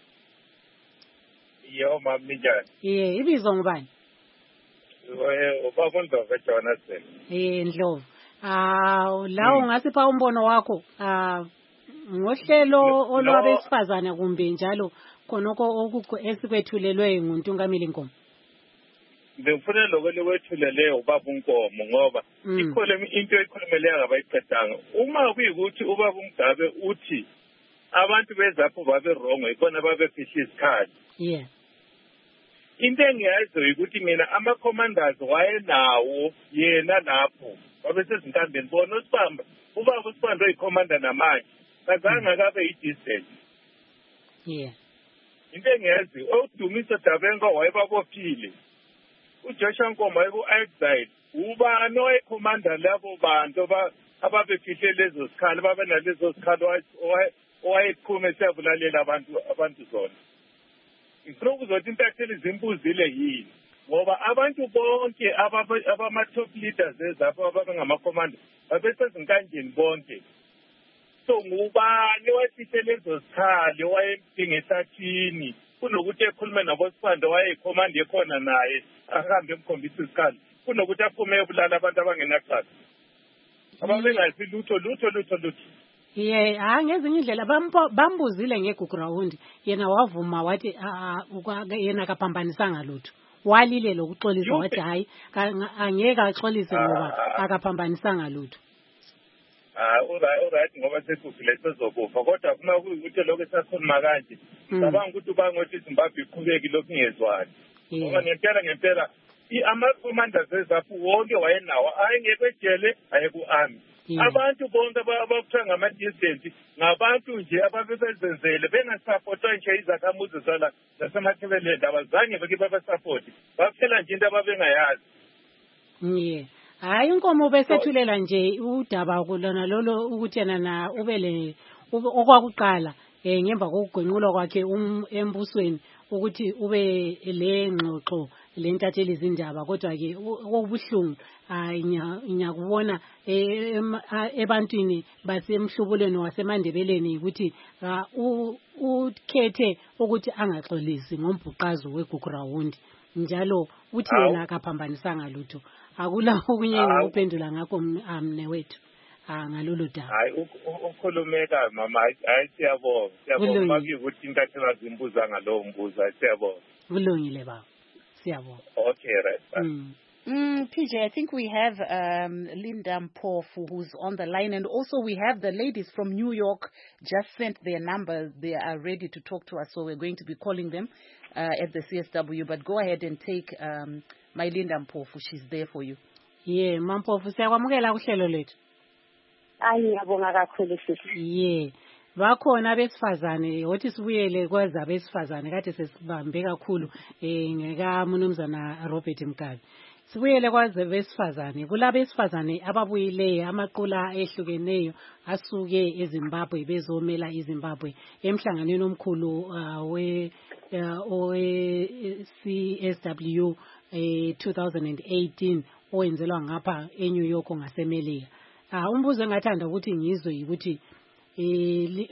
E: Yo mami njani?
B: Yeah, ibizo ngubani?
E: Eh ubaba Ndlovu Jonathan.
B: Eh Ndlovu. Ah, lawo ngasipha umbono wakho. Ah, ngohlelo olwabesifazana kumbe njalo khonoko esikwethulelwe nguNtungameli Nkomo.
F: Ngifuna lokho lewethulele ubaba uNkomo ngoba ikhole into ekhulumele ngabayiqedanga. Uma kuyikuthi ubaba uMgabe uthi abantu bezapho babe wrong ikona babe fihla isikhathi.
B: Yeah.
F: Into engiyaziyo ukuthi mina ama commanders wayenawo yena lapho. Babe sezintambeni bona usibamba ubaba usibanda oyicommander namanje. Kazange akabe i-distance.
B: Yeah.
F: Into engiyaziyo uDumiso Dabenga wayebabophile. uJoshua Nkomo wayeku-exile. Ubani owayekhomanda labo bantu ababefihle lezo sikhali babe nalezo sikhali owayeqhume siyabulalela abantu abantu zona. Ngifuna ukuzothi intatheli zimbuzile yini ngoba abantu bonke abama-top leaders ezapho ababengamakhomanda babesezinkanjeni bonke. So ngubani owayefihle lezo sikhali owayempinga ehlathini kunokuthi ekhulume nabosibanda wayeyikhomanda ekhona naye ahambe emkhombisa isikali kunokuthi aphume ebulala abantu abangenaqhaza ababengazi lutho lutho lutho lutho.
B: Ye ha ngezinye indlela bambuzile ngeGugurawundi yena wavuma wathi yena akaphambanisanga lutho walile lokuxolisa wathi hayi angeke axolise ngoba akaphambanisanga lutho.
F: Ah alright alright ngoba sekufile sezokufa kodwa kuma ukuthi lokho esakhuluma kanje cabanga ukuthi bangothi Zimbabwe iqhubeki lokhu ngezwani ngoba ngempela ngempela ama commanders ezapho wonke wayenawo ayengekho ejele ayeku-army. Abantu bonke abakuthiwa ngama-dissident ngabantu nje ababebezenzele bengasapotwa nje izakhamuzi zala zasemathebeleni abazange beke babesapoti baphela nje into ababengayazi.
B: Yeah. Hayi inkomo besethulela nje udaba kulona lolo ukuthi yena na ubele okwakuqala eh ngemva kokugwenqulwa kwakhe embusweni ukuthi ube le ngxoxo lentatheli izindaba kodwa ke okubuhlungu inyakubona ebantwini basemhlubulweni wasemandebeleni ukuthi ukhethe ukuthi angaxolisi ngombhuqazo weGugurawundi njalo uthi yena akaphambanisanga lutho. Akula okunye ngokuphendula ngakho amne wethu ngalolu daba.
F: Hayi ukhulumeka mama hayi siyabonga siyabonga makuthi intathela zimbuza ngalowo mbuzo siyabonga.
B: Kulungile baba siyabonga.
F: Okay right.
A: Mm. Mm, P J, I think we have um, Linda Mpofu who's on the line, and also we have the ladies from New York just sent their numbers. They are ready to talk to us, so we're going to be calling them uh, at the C S W. But go ahead and take um, my Linda Mpofu. She's there for you.
B: Yeah, Mpofu, siyakwamukela kuhlelo lethu.
C: Ayi ngiyabonga kakhulu sisi.
B: Yeah. Bakhona abesifazane othi sibuyele kwaza abesifazane kade sesibambe kakhulu eh ngeka mnumzana Robert Mgabe. Sibuyele kwaze besifazane kulabesifazane ababuyileyo amaqula ehlukeneyo asuke eZimbabwe bezomela iZimbabwe emhlanganweni omkhulu we C S W eh two thousand eighteen owenzelwa ngapha eNew York ngaseMelika. Ah umbuzo engathanda ukuthi ngizwe ukuthi eh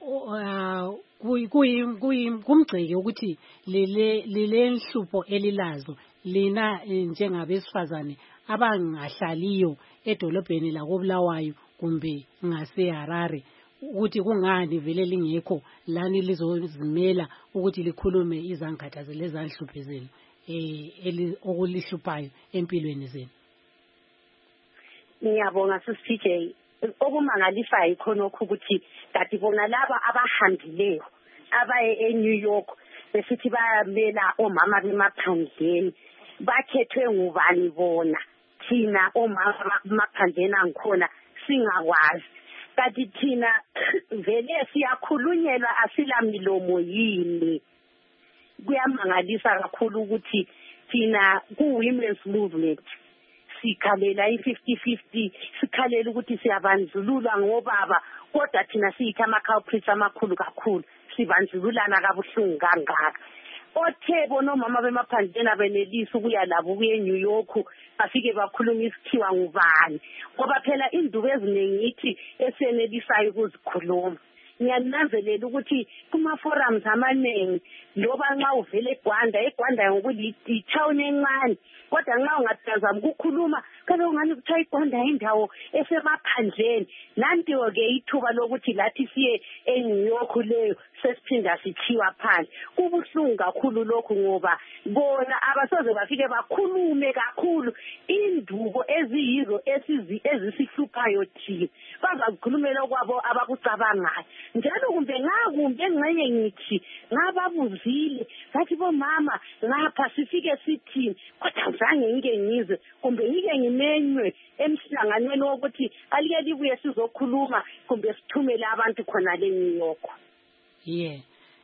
B: kumgceke ukuthi lele lele nhlupho elilazo lina njengabesifazane abangahlaliyo edolobheni la koBulawayo kumbe ngaseHarare ukuthi kungani vele lingekho lani lizozimela ukuthi likhulume izangathaze lezanhluphe zenu eh okulihluphayo empilweni zenu.
C: Ngiyabonga sisi P J okumangalisayo ikhonokho ukuthi kati bona laba abahambileyo abaye eNew York besithi bayamela omama bemaphandleni bakhethwe ngubani bona thina omama bemaphandleni angikhona singakwazi kati thina vele siyakhulunyelwa asila milomo yini. Kuyamangalisa kakhulu ukuthi thina ku-women's movement sikhalela i-fifty fifty sikhalela ukuthi siyabanzululwa ngobaba kodwa thina siyitha ama-culprits amakhulu kakhulu sibanzululana kabuhlungu kangaka. Othe bona omama bemaphandleni abenelisa ukuya labo kuye eNew York bafike bakhuluma isikhiwa ngubani ngoba phela induku eziningi ithi esenelisayo ukuzikhuluma. Ngiyananzelela ukuthi kuma-forums amaningi loba nxa uvele eGwanda eGwanda ngokuthi i-town encane kodwa nxa ungatazama ukukhuluma kabe ungani kuthiwa iGwanda indawo esemaphandleni. Nanti-ke ithuba lokuthi lathi siye eNew York leyo sesiphinda sithiwa phandle. Kubuhlungu kakhulu lokhu ngoba bona abasoze bafike bakhulume kakhulu indubo eziyizo ezisihluphayo thina. Bazakukhulumela kwabo abakucabangayo. Njalo kumbe ngakumbe engxenye ngithi ngababuzile bathi bomama ngapha sifike sithini kodwa zange ngike ngizwe kumbe ngike ngimenywe emhlanganweni wokuthi alike libuye sizokhuluma kumbe sithumele abantu khona le New York.
B: Yeah.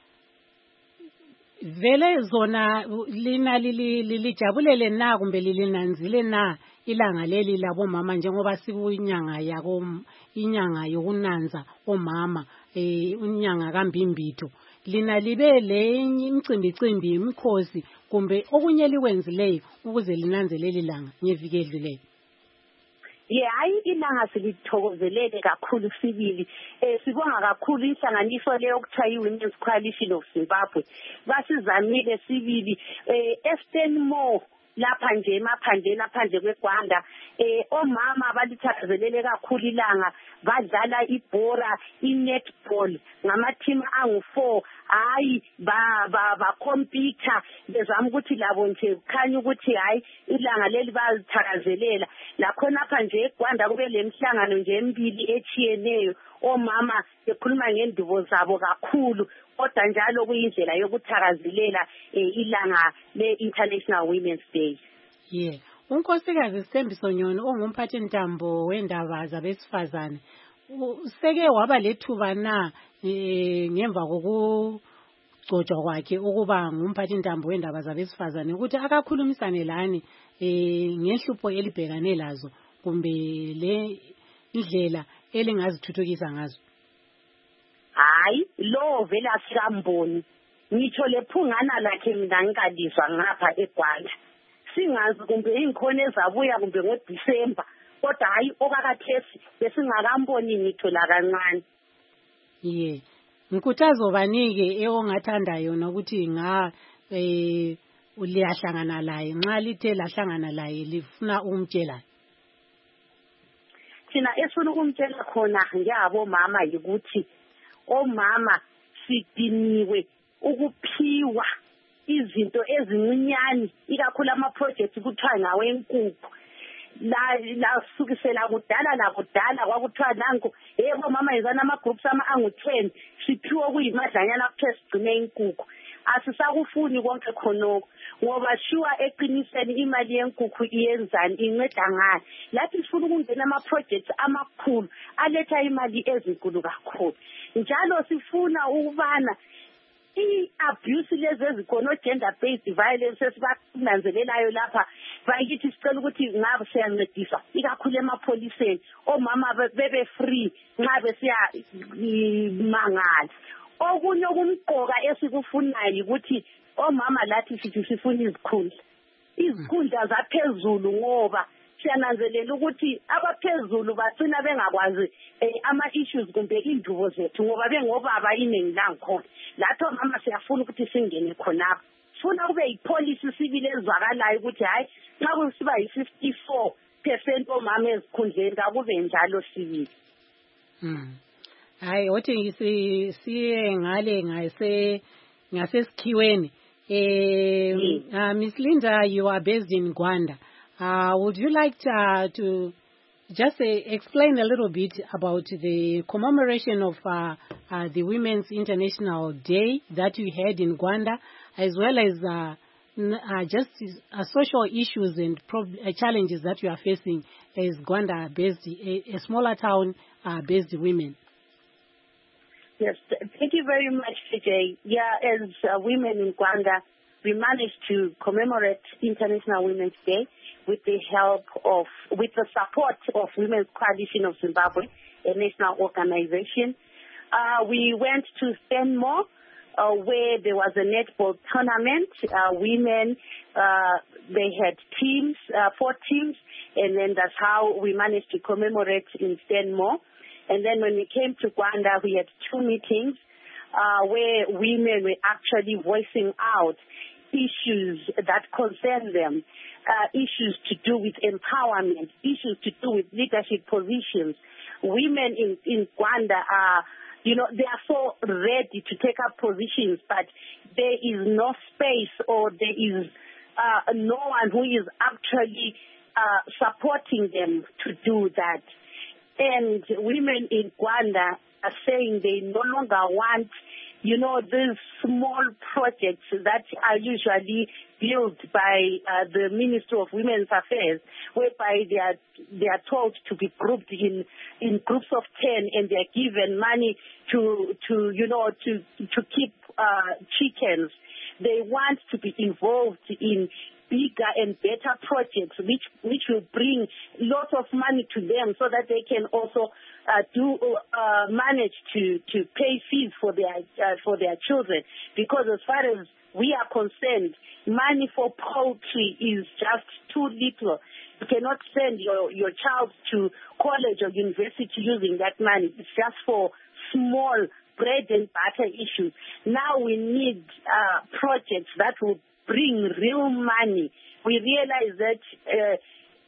B: Vele zona lina lilijabulele na kumbe lilinanzile na ilanga leli labomama njengoba sibuyinyanga yako inyanga yokunanza omama eh unyanga kaMbimbitho lina libe le imicimbi cimbi imkhosi kumbe okunye likwenzileyo ukuze linanze leli langa ngeviki edluleyo.
C: Yeah, hayi ilanga silithokozelele kakhulu sibili. Eh sibonga kakhulu inhlanganiso leyo okuthiwa iWomen's Coalition of Zimbabwe. Basizamile sibili eh eStenmore lapha nje emaphandleni aphandle kweGwanda eh omama balithakazelele kakhulu ilanga badlala ibhora inetball ngama team angu four hayi ba ba ba computer bezama ukuthi labo nje kukhanya ukuthi hayi ilanga leli bazithakazelela lakhona apha nje eGwanda kube lemhlangano nje emibili echiyeneyo omama bekhuluma ngendubo zabo kakhulu kodwa njalo kuyindlela yokuthakazelela ilanga le-International Women's Day.
B: Yeah. Unkosikazi Sithembiso Nyoni ongumphathi ntambo wendaba zabesifazane useke waba lethuba na ngemva kokugcotshwa kwakhe ukuba ngumphathi ntambo wendaba zabesifazane ukuthi akakhulumisane lani ngehlupho elibhekane lazo kumbe le indlela elingazithuthukisa ngazo.
C: Hayi lo vele asikamboni ngitsho lephungana lakhe mina ngikalizwa ngapha eGwanda singazi kumbe inkhona ezabuya kumbe ngoDisemba kodwa hayi okakathesi besingakamboni ngitho la kancane.
B: Yeah, nkuthazo banike eongathandayo nokuthi nga eh uliyahlangana laye nxa lithe lahlangana laye lifuna ukumtshela.
C: Thina esifuna ukumtshela khona ngiyabo mama ukuthi omama sidiniwe ukuphiwa izinto ezincinyane ikakhulu ama projects kuthiwa ngawe enkukhu la la sukisela kudala la kudala kwakuthiwa nanku yebo mama yezana ama groups ama angu ten siphiwe kuyimadlanyana kuthe sigcine inkukhu asisakufuni konke khonoko ngoba shiwa eqiniseni imali yenkukhu iyenzani inceda ngani lathi sifuna ukungena ama projects amakhulu aletha imali ezinkulu kakhulu njalo sifuna ukubana i-abuse lezi ezikhono gender based violence esibananzelelayo lapha bayithi sicela ukuthi ngabe siyancediswa ikakhulu emapholiseni omama bebe free nxa besiya mangala okunye okumqoka esikufunayo ukuthi omama lathi sithi sifuna izikhundla izikhundla zaphezulu ngoba siyananzelela ukuthi abaphezulu bagcina bengakwazi ama issues kumbe indubo zethu ngoba bengobaba iningi langikhona lapho mama siyafuna ukuthi singene khonapha sifuna kube yipolicy sibili ezwakalayo ukuthi hayi nxa kusiba yi-fifty-four percent omama ezikhundleni kakube njalo sibili.
B: Mm. Hayi othi siye ngale ngase ngasesikhiweni eh uh, Miss Linda, you are based in Gwanda. Uh, would you like to, uh, to just uh, explain a little bit about the commemoration of uh, uh, the Women's International Day that you had in Gwanda, as well as uh, uh, just uh, social issues and prob uh, challenges that you are facing as Gwanda-based, a, a smaller town-based uh, women?
C: Yes, thank you very much, C J. Yeah, as uh, women in Gwanda, we managed to commemorate International Women's Day with the help of, with the support of Women's Coalition of Zimbabwe, a national organization. Uh, we went to Stenmore, uh, where there was a netball tournament. Uh, women, uh, they had teams, uh, four teams, and then that's how we managed to commemorate in Stenmore. And then when we came to Gwanda, we had two meetings uh, where women were actually voicing out
G: issues that concern them, uh, issues to do with empowerment, issues to do with leadership positions. Women in, in Gwanda are, you know, they are so ready to take up positions, but there is no space or there is uh, no one who is actually uh, supporting them to do that. And women in Gwanda are saying they no longer want, you know, these small projects that are usually built by uh, the Ministry of Women's Affairs, whereby they are they are told to be grouped in in groups of ten, and they are given money to to you know to to keep uh, chickens. They want to be involved in bigger and better projects, which which will bring lots of money to them, so that they can also uh, do uh, manage to, to pay fees for their uh, for their children. Because as far as we are concerned, money for poultry is just too little. You cannot send your, your child to college or university using that money. It's just for small bread and butter issues. Now we need uh, projects that will bring real money. We realize that uh,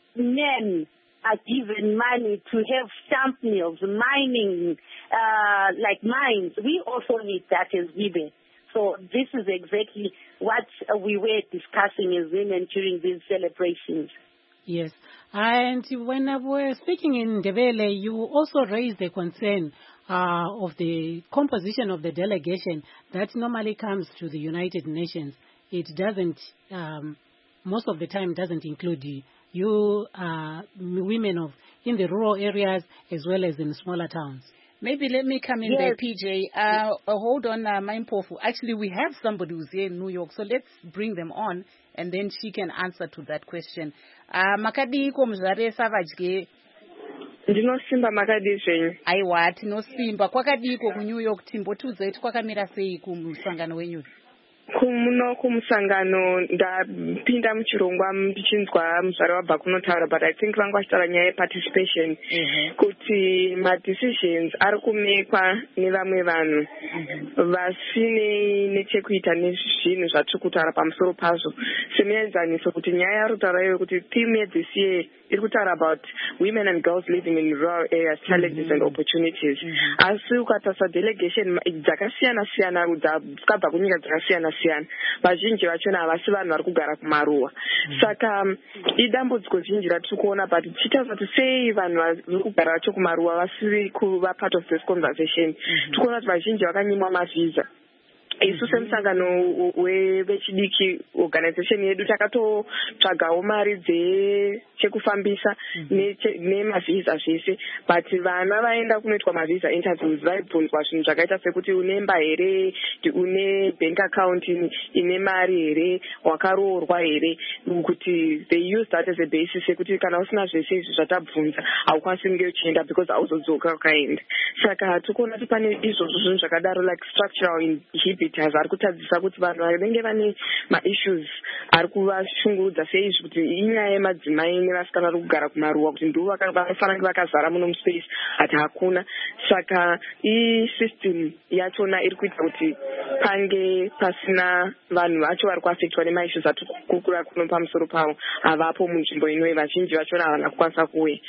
G: men are given money to have stamp mills, mining, uh, like mines. We also need that as women. So this is exactly what uh, we were discussing as women during these celebrations.
B: Yes. And when we were speaking in Ndebele, you also raised the concern uh, of the composition of the delegation that normally comes to the United Nations. It doesn't, um, most of the time, doesn't include you, you uh, women of in the rural areas as well as in smaller towns.
A: Maybe let me come in yes. there, P J. Uh, uh, hold on, uh, Maimpofu. Actually, we have somebody who's here in New York, so let's bring them on, and then she can answer to that question. Uh, Makadi ko mzare savage
H: ndinosimba makadi zvenyu
A: aiwa tinosimba kwakadiko ku New York timbotudza kuti kwakamira sei kumusangano wenyu
H: kumuno kumusangano ndapinda muchirongwa ndichinzwa muzvare wabva kunotaura, but I think vanga vachitaura nyaya yeparticipation mm-hmm. kuti madecisions ari kumekwa nevamwe vanhu mm-hmm. vasine nechekuita nezvinhu zvatiri kutaura pamusoro pazvo, semuenzaniso kuti nyaya yari kutaura iyo kuti theme yethis year iri kutaura about women and girls living in rural areas, challenges mm-hmm. and opportunities. Mm-hmm. asi ukatarisa delegation dzakasiyana siyana dzakabva kunyika dzakasiyana siyana, vazhinji vachona havasi vanhu vari kugara kumaruwa. Mm-hmm. saka um, idambudziko zhinji ratiri kuona, but tichitaura kuti sei vanhu vari kugara vacho kumaruwa vasiri kuva part of this conversation. Mm-hmm. tikuona kuti vazhinji vakanyimwa mavhiza. Isu semusangano wevechidiki organization yedu takatotsvagawo mari dzechekufambisa nemavhiza zvese, but vana vaenda kunoitwa mavhiza interviews vaibvunzwa zvinhu zvakaita sekuti unemba here, une bank account ine mari here, wakaroorwa here, kuti they use that as a basis sekuti kana usina zvese izvi zvatabvunza haukwanisi kunge uchienda because hauzodzoka ukaenda. Saka tikuona kuti pane izvozvo zvinhu zvakadaro like structural inhibitors ari kutadzisa kuti vanhu vanenge vane maissues ari kuvashungurudza seizvi, kuti inyaya yemadzimai nevasikana vari kugara kumaruwa kuti ndo vanofanira vakazara muno muspace, ati hakuna. Saka isystem yachona iri kuita kuti pange pasina vanhu vacho vari kuafektwa nemaissues ati kukura kuno pamusoro pavo havapo munzvimbo inoyi, vazhinji vachona havana kukwanisa kuuya.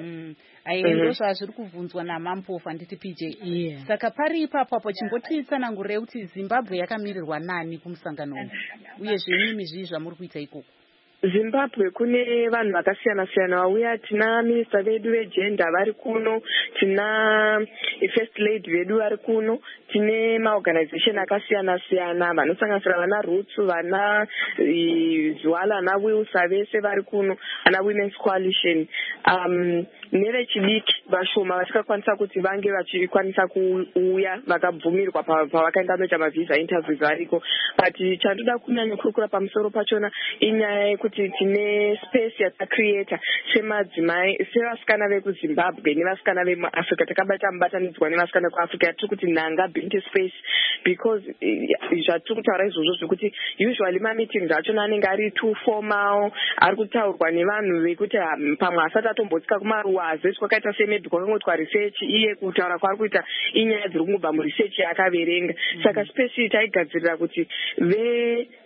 A: Ndo zvazviri kubvunzwa naMampofu anditi P J.
B: Yeah.
A: Saka pari ipapo apo chimbotitsanangurei kuti Zimbabwe yakamirirwa nani kumusangano uyu, uye zvenyimi zvii zvamuri kuita ikoko?
H: Zimbabwe kune vanhu vakasiyana siyana vauya. Tina minista vedu vegender vari kuno, tina first lady vedu vari kuno, tine maorganization akasiyana siyana vanosanganisira vana Roots, vana Zwala, vana Wilsa vese vari kuno, vana Women's Coalition. Um, nevechidiki vashoma vasikakwanisa kuti vange vachikwanisa kuuya vakabvumirwa pavakaenda noita mavisa interviews variko, but chandoda kunyanya kurukura pamusoro pachona inyaya yekuti tine space yatacreata semadzimai sevasikana vekuzimbabwe nevasikana vemuafrica, takabata mubatanidzwa nevasikana vekuafrica yatiri kuti nanga build space, because zvatiri kutaura izvozvo zvekuti usually mameetings achona anenge ari too formal, ari kutaurwa nevanhu vekuti pamwe asati atombotsika kumaruwa azesi kwakaita semedhi kwakangotwa research, iye kutaura kwaari kuita inyaya dziri kungobva muresearch yaakaverenga. Saka space iyi taigadzirira kuti ve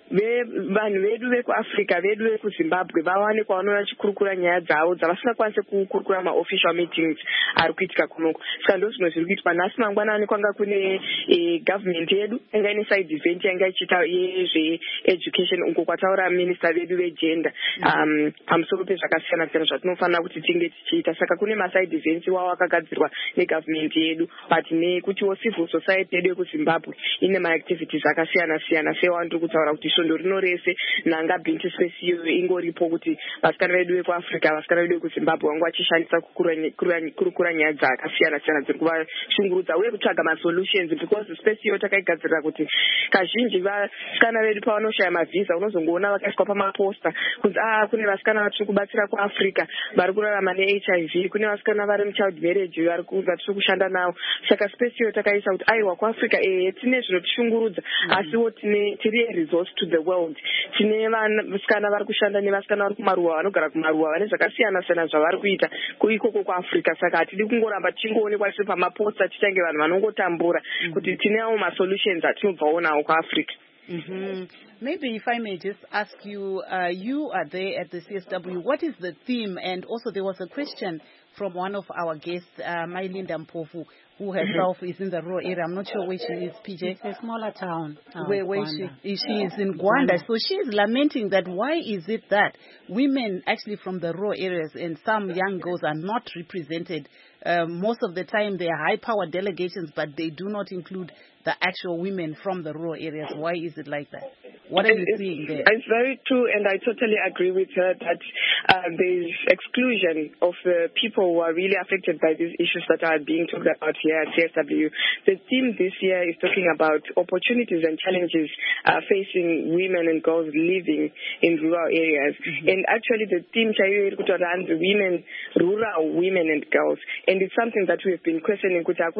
H: vanhu vedu vekuafrica vedu vekuzimbabwe vawane kwavanouya vachikurukura nyaya dzavo dzavasingakwanise kukurukura maofficial meetings ari kuitika kunoko. Saka ndo zvinhu zviri kuitwa nhasi mangwanani. Kwanga kune government yedu yanga ine side event yanga ichiita yezveeducation uko kwataura minister vedu vegender um, pamusoro pezvakasiyana siyana zvatinofanira kuti tinge tichiita. Saka kune maside events wavo akagadzirwa negovernment yedu but nekutiwo civil society yedu yekuzimbabwe ine maactivities akasiyana siyana sewandiri kutaura kuti svondo rino rese nanga binti space iyo ingoripo kuti vasikana vedu vekuafrica vasikana vedu vekuzimbabwe vangu vachishandisa kurukura nyaya dzakasiyana siyana dziri kuvashungurudza uye kutsvaga masolutions because space iyo takaigadzirira kuti kazhinji vasikana vedu pavanoshaya mavhisa unozongoona vakaiswa pamaposta kunzi ah kune vasikana vatiri kubatsira kuafrica vari kurarama neH I V, kune vasikana vari muchild marriage vatiri kushanda navo. Saka space iyo takaisa kuti aiwa kuafrica eh tine zvinotishungurudza asiwo tine tiri resource to the world. Tine vasikana vari kushanda nevasikana vari kumaruwa vanogara kumaruwa vane zvakasiyana siyana zvavari kuita kuikoko kuafrica. Saka hatidi kungoramba tichingoonekwa tiri pamaposta tichange vanhu vanongotambura kuti tinewo masolutions atinobvawo nawo kuafrica.
A: Mm-hmm. Maybe if I may just ask you, uh, you are there at the C S W. What is the theme? And also there was a question from one of our guests, uh, Mailinda Mpofu, who herself mm-hmm. is in the rural area. I'm not sure where she is, P J.
B: It's a smaller town. Uh,
A: where where she, she is in Gwanda. So she is lamenting that why is it that women actually from the rural areas and some young girls are not represented. Um, most of the time they are high-power delegations, but they do not include the actual women from the rural areas. Why is it like that? What are you
H: it's,
A: seeing there?
H: It's very true, and I totally agree with her that uh, there is exclusion of the people who are really affected by these issues that are being talked about here at C S W. The theme this year is talking about opportunities and challenges uh, facing women and girls living in rural areas. Mm-hmm. And actually the theme is women, rural women and girls. And it's something that we have been questioning.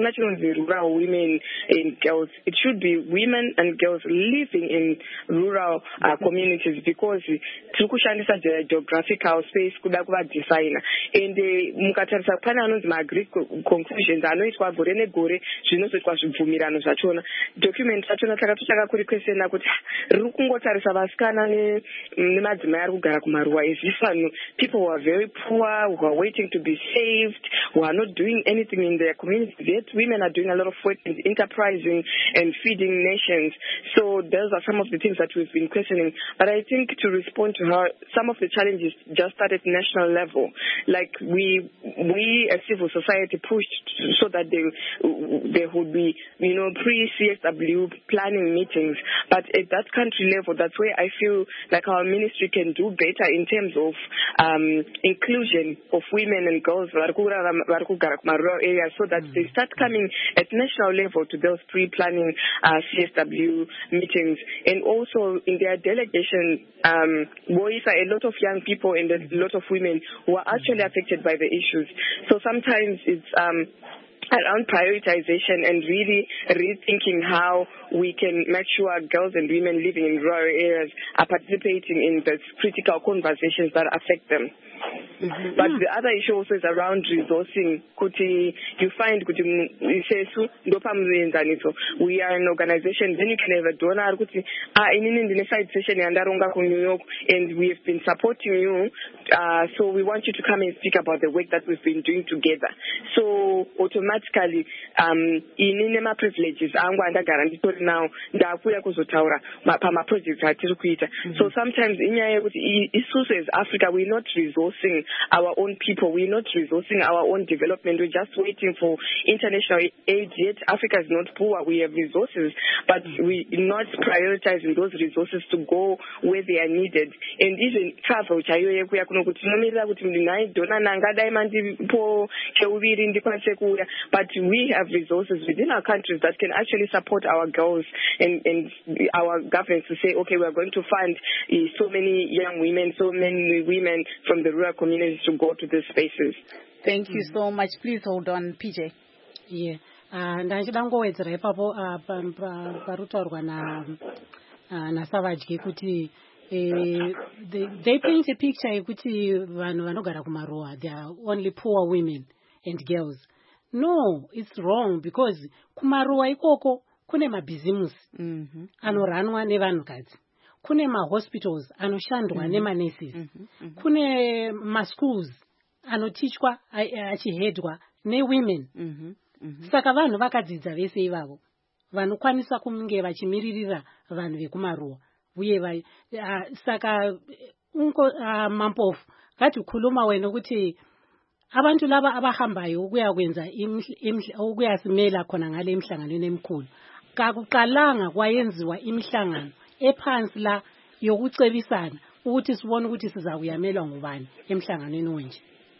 H: Rural women and girls. It should be women and girls living in rural uh, communities because tikushandisa the geographical space kuda kuva designer. And mukatarisa pana anonzi ma-agreed conclusions anoitwa gore negore zvinozoitwa zvibvumirano zvachona. Document zvachona takatotsvaka kuri kwesena kuti riri kungotarisa vasikana nemadzimai ari kugara kumaruwa. Is this one people who are very poor, who are waiting to be saved, who are not doing anything in their communities, yet women are doing a lot of work in enterprising and feeding nations. So those are some of the things that we've been questioning. But I think to respond to her, some of the challenges just start at national level. Like we, we as civil society pushed so that there, there would be, you know, pre-C S W planning meetings. But at that country level, that's where I feel like our ministry can do better in terms of um, inclusion of women and girls rural areas so that they start coming at national level to those pre-planning uh, C S W meetings. And also in their delegation, um, voice a lot of young people and a lot of women who are actually affected by the issues. So sometimes it's um, around prioritization and really rethinking how we can make sure girls and women living in rural areas are participating in the critical conversations that affect them. Mm-hmm. But the other issue also is around resourcing. Kuti, you find kuti isesu ndopa mzenzaniso. We are an organization. Then you can have a donor. Kuti ah inini ndine side session yandaronga ku New York, and we have been supporting you. Uh, so we want you to come and speak about the work that we've been doing together. So automatically, um, inine ma privileges angu andagara nditori now ndakuya kuzotaura pa ma projects atiri kuita. So sometimes inyaya kuti isusu as Africa we're not resourcing our own people, we're not resourcing our own development, we're just waiting for international aid. Yet Africa is not poor, we have resources, but we're not prioritizing those resources to go where they are needed. And even travel but we have resources within our countries that can actually support our girls and, and our governments to say, okay, we're going to fund uh, so many young women, so many women from the rural communities to go to these spaces.
A: Thank you so much. Please hold on, P J.
B: Yeah. Ndangowedzera ipapo parutaurwa na na Savage kuti they paint a picture yekuti vanhu vanogara kumaruwa they are only poor women and girls. No, it's wrong because kumaruwa ikoko kune mabhizimusi mm-hmm. anoranwa nevanhukadzi. kune ma-hospitals anoshandwa
A: Mhm.
B: nema-nurses,
A: Mhm. Mhm.
B: kune ma-schools anotichwa a- achihedwa ne-women.
A: Mhm. Mhm.
B: Saka vanhu vakadzidza vese ivavo vanokwanisa kunge vachimiririra vanhu vekumaruwa uye va, uh, saka unko uh, Mampofu ngatikhuluma wena ukuthi abantu laba abahambayo ukuya kwenza ukuyasimela khona ngale emhlanganweni emkhulu kakuqalanga kwayenziwa imihlangano ephansi la yokucebisana ukuthi sibone ukuthi sizakuyamelwa ngubani emhlanganweni onje.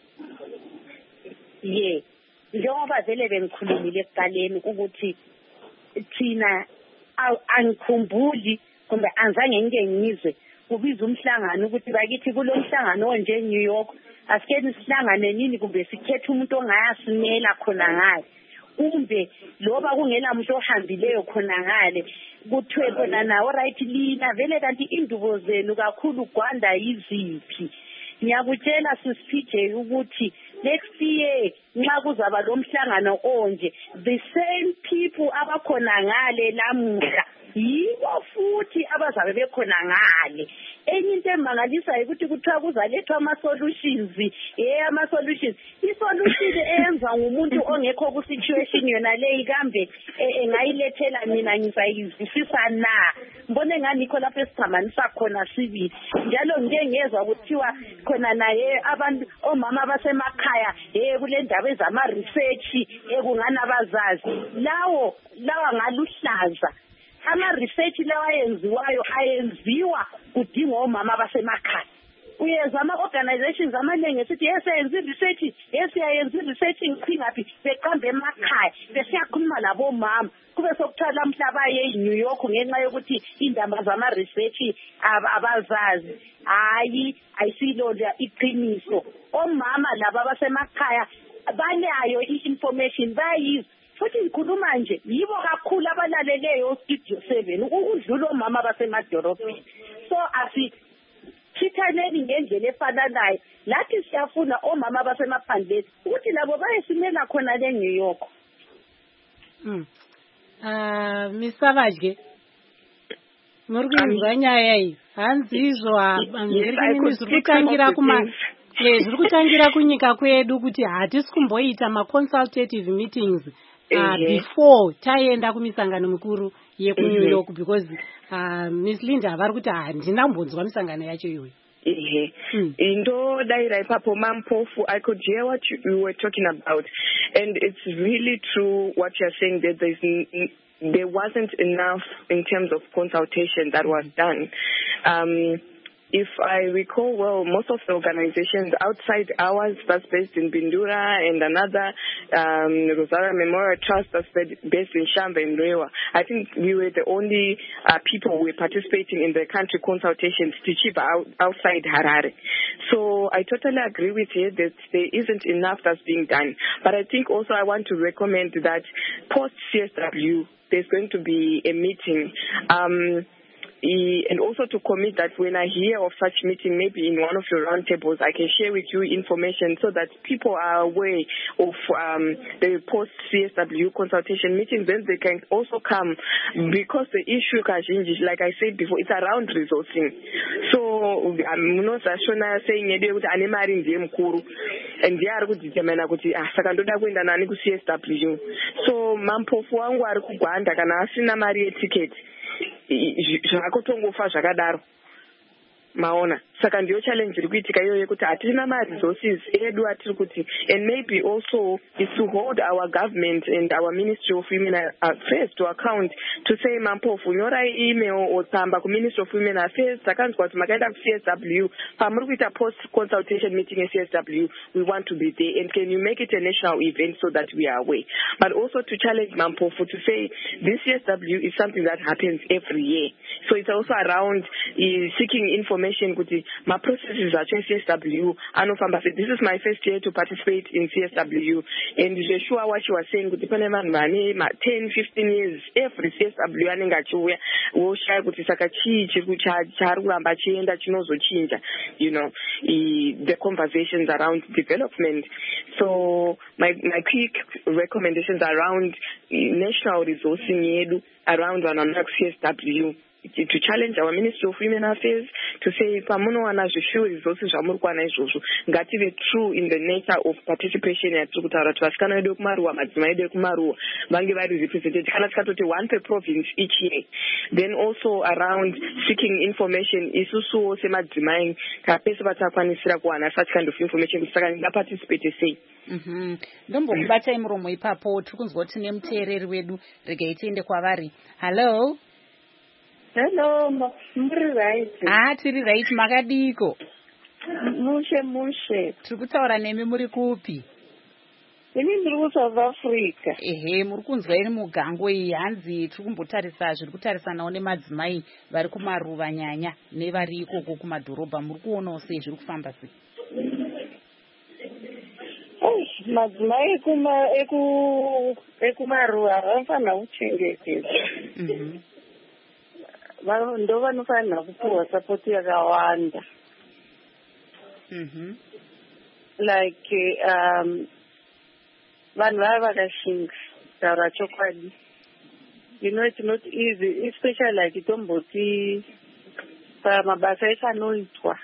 G: Ye njengoba vele bengikhulumile ekuqaleni ukuthi thina angikhumbuli kumbe anzange ngike ngizwe kubiza umhlangano ukuthi bakithi kulomhlangano onje eNew York asikeni sihlangane nini kumbe sikhethe umuntu ongayasimela khona ngale kumbe loba kungela muntu ohambileyo khona ngale kuthiwe khona nawo right lina vele kanti indubo zenu kakhulu Gwanda yiziphi. Ngiyakutshela sisipije ukuthi next year nxa kuzaba lo mhlangano onje the same people abakhona ngale lamuhla yibo futhi abazabe bekhona ngale. Enye into emangalisayo ukuthi kuthiwa kuzalethwa ama-solutions eh ama-solutions i-solution eyenza ngumuntu ongekho ku-situation yona leyi kambe engayilethela mina ngizayizwisisa na mbone nganikho lapho esithamanisa khona sibili njalo ngike ngezwa kuthiwa khona naye abantu omama abasemakhaya eh kule ndaba ezama-research ekungana abazazi lawo lawa ngaluhlaza. Ama-research lawa ayenziwayo ayenziwa kudingwa omama abasemakhaya. Uyezwa ama-organizations amaningi esithi yesenza i-research yesiyayenza i-research ngiphingaphi beqambe emakhaya besiyakhuluma labomama kube sokuthiwa lamhla baye eNew York ngenxa yokuthi indaba zama-research abazazi. Hayi ayisilo iqiniso. Omama laba abasemakhaya banayo i-information bayizo futhi ngikhuluma nje yibo kakhulu abalaleleyo Studio seven ukudlula omama basemadolobheni. So asi sithaneni ngendlela efananayo lathi siyafuna omama basemaphandleni ukuthi labo bayesimela khona le New York.
B: Mm. Ah, Misavage Ngurukuzwa nyaya iyi hanzizwa ngirikini zikutangira kuma ziri kutangira kunyika kwedu kuti hatisi kumboita ma-consultative meetings uh, before taenda kumisangano mikuru yeku-New York because uh, Miss Linda havari kuti handinambonzwa misangano yacho iwe.
H: Ehe. Into daira ipapo Mampofu, I could hear what you, you were talking about, and it's really true what you're saying that there's n- there wasn't enough in terms of consultation that was done. Um, If I recall well, most of the organizations outside ours that's based in Bindura and another um, Rosaria Memorial Trust that's based in Shamba and Rewa, I think we were the only uh, people who were participating in the country consultations to Chiba out, outside Harare. So I totally agree with you that there isn't enough that's being done. But I think also I want to recommend that post-C S W, there's going to be a meeting. Um, And also to commit that when I hear of such meeting, maybe in one of your roundtables, I can share with you information so that people are aware of um, the post-C S W consultation meetings. Then they can also come because the issue, like I said before, it's around resourcing. So I'm not saying and they are good determine kuti asakandoda kuenda nani ku C S W. So Mampofu wangu ari kugwanda kana asina mari yeticket zvakatongofa zvakadaro maona saka ndiyo challenge iri kuitika iyoyo yekuti hatina ma-resources edu atiri kuti, and maybe also is to hold our government and our Ministry of Women Affairs to account to say Mampofu nyorai email or tsamba ku Ministry of Women Affairs takanzwa kuti makaenda ku C S W pamuri kuita post consultation meeting at C S W, we want to be there, and can you make it a national event so that we are aware. But also to challenge Mampofu to say this C S W is something that happens every year, so it's also around uh, seeking information kuti my processes are in C S W. Anofamba said, this is my first year to participate in C S W. And Joshua, what she was saying, ten, fifteen years, every C S W, you know, the conversations around development. So my, my quick recommendations around national resourcing around one C S W. to challenge our Ministry of Women Affairs to say pamunowana zvishuwo zvose zvamuri kuwana izvozvo ngative true in the nature of participation yatiri kutaura kuti vasikana vedu vekumaruwa madzimai edu vekumaruwa vange vari represented kana tikatoti one per province each year. Then also around seeking information isusuwo semadzimai kapese patakwanisira kuwana such kind of information kuti saka ngaparticipate sei.
A: Mhm. Ndombokubatai muromo ipapo tiri kunzwa kuti tine muteereri wedu regai tiende kwavari. Hello.
C: Hello, muri right?
A: Ah, tiri right. Makadiko?
C: Mushe mushe.
A: Tiri kutaura nemi muri kupi?
C: Ini ndiri kuSouth Africa.
A: Ehe, muri kunzwa iri mugango iyi hanzi tiri kumbotarisa zviri kutarisanawo nemadzimai vari kumaruva nyanya nevari ikoko kumadhorobha. Muri kuonawo sei zviri kufamba sei?
C: Madzimai ekuma eku ekumaruva vanofanira kuchengetedzwa.
A: Mhm.
C: Ndo vanofanira kupuwa support yakawanda.
A: Mhm.
C: Like um vanhu vaya vakashinga kutaura chokwadi. You know, it's not easy, especially like itomboti pamabasa eshe anoitwa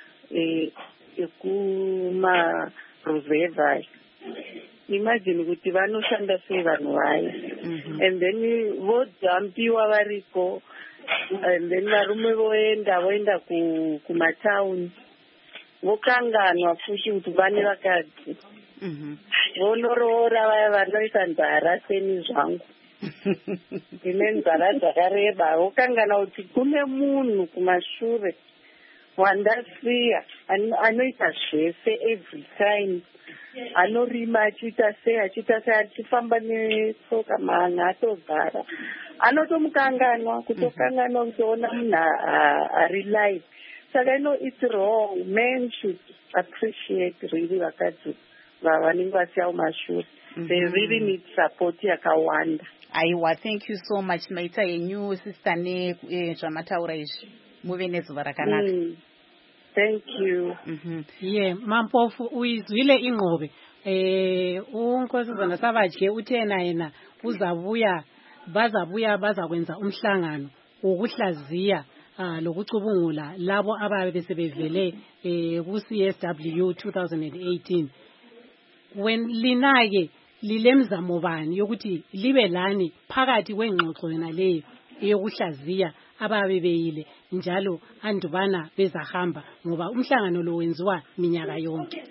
C: ekumaruzevha. Imagine kuti vanoshanda sei vanhu vaya. And then vodhampiwa variko. And then varume voenda voenda kumatauni vokanganwa fushi kuti vane vakadzi. Vonoroora vaya vanoita nzara seni zvangu ine nzara dzakareba vokangana kuti kune munhu kumashure wandasiya anoita zvese every time anorima achiita sei achiita sei achifamba netsoka mhanga atogara anotomukanganwa kutokanganwa kutoona munhu ari live. Saka ino it's wrong. Men should appreciate really vakadzi vanenge vasiya kumashure. They really need support yakawanda.
A: Aiwa, thank you so much. Maita yenyu sister ne zvamataura izvi. Muve nezuva rakanaka.
C: Mm. Thank you.
A: Mhm.
B: Yeah, Mampofu uyizwile ingqobe. Eh unkosazana Savage uthena yena uzabuya bazabuya bazakwenza umhlangano wokuhlaziya lokucubungula labo ababe besebevele ku C S W twenty eighteen. When linake lilemzamo bani yokuthi libe lani phakathi kwengxoxo yena leyo yokuhlaziya ababe beyile njalo andubana bezahamba ngoba umhlangano lo wenziwa minyaka yonke.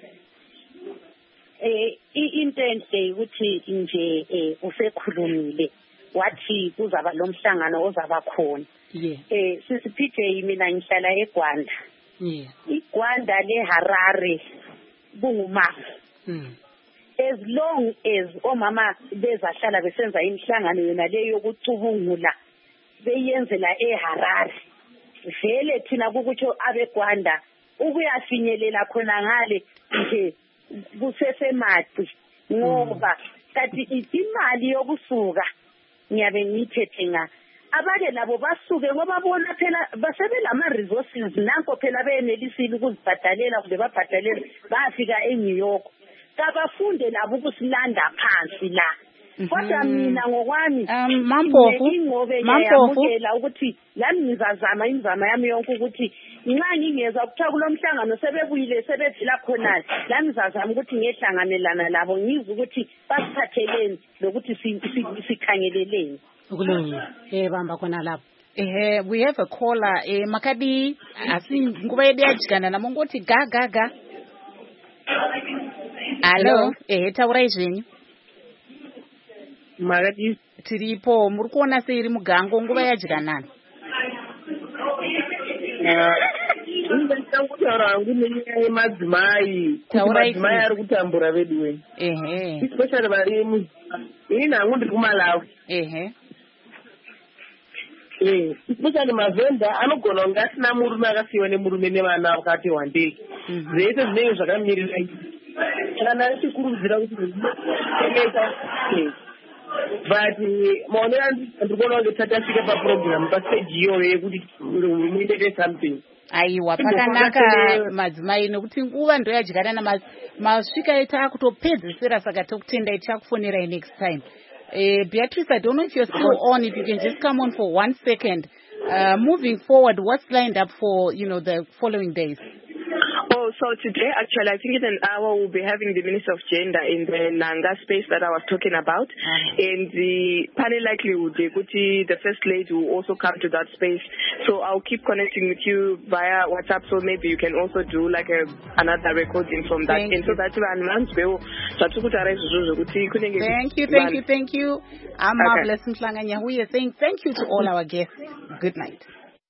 G: Eh into enhle ukuthi nje eh usekhulumile wathi kuzaba lo mhlangano ozaba khona.
B: Yeah.
G: Eh sisiphithe mina ngihlala eGwanda.
B: Yeah.
G: iGwanda le Harare bunguma.
B: Mm.
G: As long as omama bezahlala besenza imihlangano yona leyo yokucubungula beyenzela eHarare vele thina ukuthi abeGwanda ukuyafinyelela khona ngale nje kusesemati ngoba kathi imali yokusuka ngiyabe ngithethe nga abake labo basuke ngoba bona phela basebelama resources nanko phela benelisile ukuzibhadalela kumbe babhadalela bafika eNew York kabafunde labo ukusilanda phansi la. Kodwa mina ngokwami
A: Mampofu
G: Mampofu ukuthi lami ngizazama imizamo yami yonke ukuthi nxa ngingeza kuthiwa kulomhlangano sebebuyile sebevela khona lami ngizazama ukuthi ngehlanganelana labo ngizwe ukuthi basiphatheleni lokuthi sikhangeleleni.
B: Ukulungile eh bamba khona lapho.
A: Eh we have a caller eh Makadi asinguba yediyajikana namo ngothi ga ga ga. Hello eh taura izvenyu.
C: Makadi
A: tiripo muri kuona sei iri mugango nguva yajikanana.
C: Ndakutaura hangu nenyaya yemadzimai kuti madzimai ari kutambura vedu we.
A: Ehe.
C: Especially vari mu ini hangu ndiri kuMalawi.
A: Ehe.
C: Eh, especially mavenda anogona kunge asina murume akasiyiwa nemurume nevana vakati wandei. Zvese zvinenge zvakamirira kana tichikurudzira kuti zvinoita but maonero andiri kuona kunge tatasvika paprogram pastage iyoyo yekuti muendete something.
A: Aiwa pakanaka madzimai nekuti nguva ndo yadyarana masvika takutopedzisira saka tokutendai takufonerai next time. Uh, Beatrice, I don't know if you're still on. If you can just come on for one second. uh, moving forward, what's lined up for, you know, the following days?
H: Oh, so today, actually, I think in an hour we'll be having the Minister of Gender in the Nanga space that I was talking about. Uh-huh. And the panel likelihood, the First Lady will also come to that space. So I'll keep connecting with you via WhatsApp, so maybe you can also do like a, another recording from that.
A: Thank
H: and
A: you.
H: so that's why I'm Thank
A: you, thank you, thank you. I'm okay. Marvelous Mhlanganya. We are saying thank you to all our guests. Good night.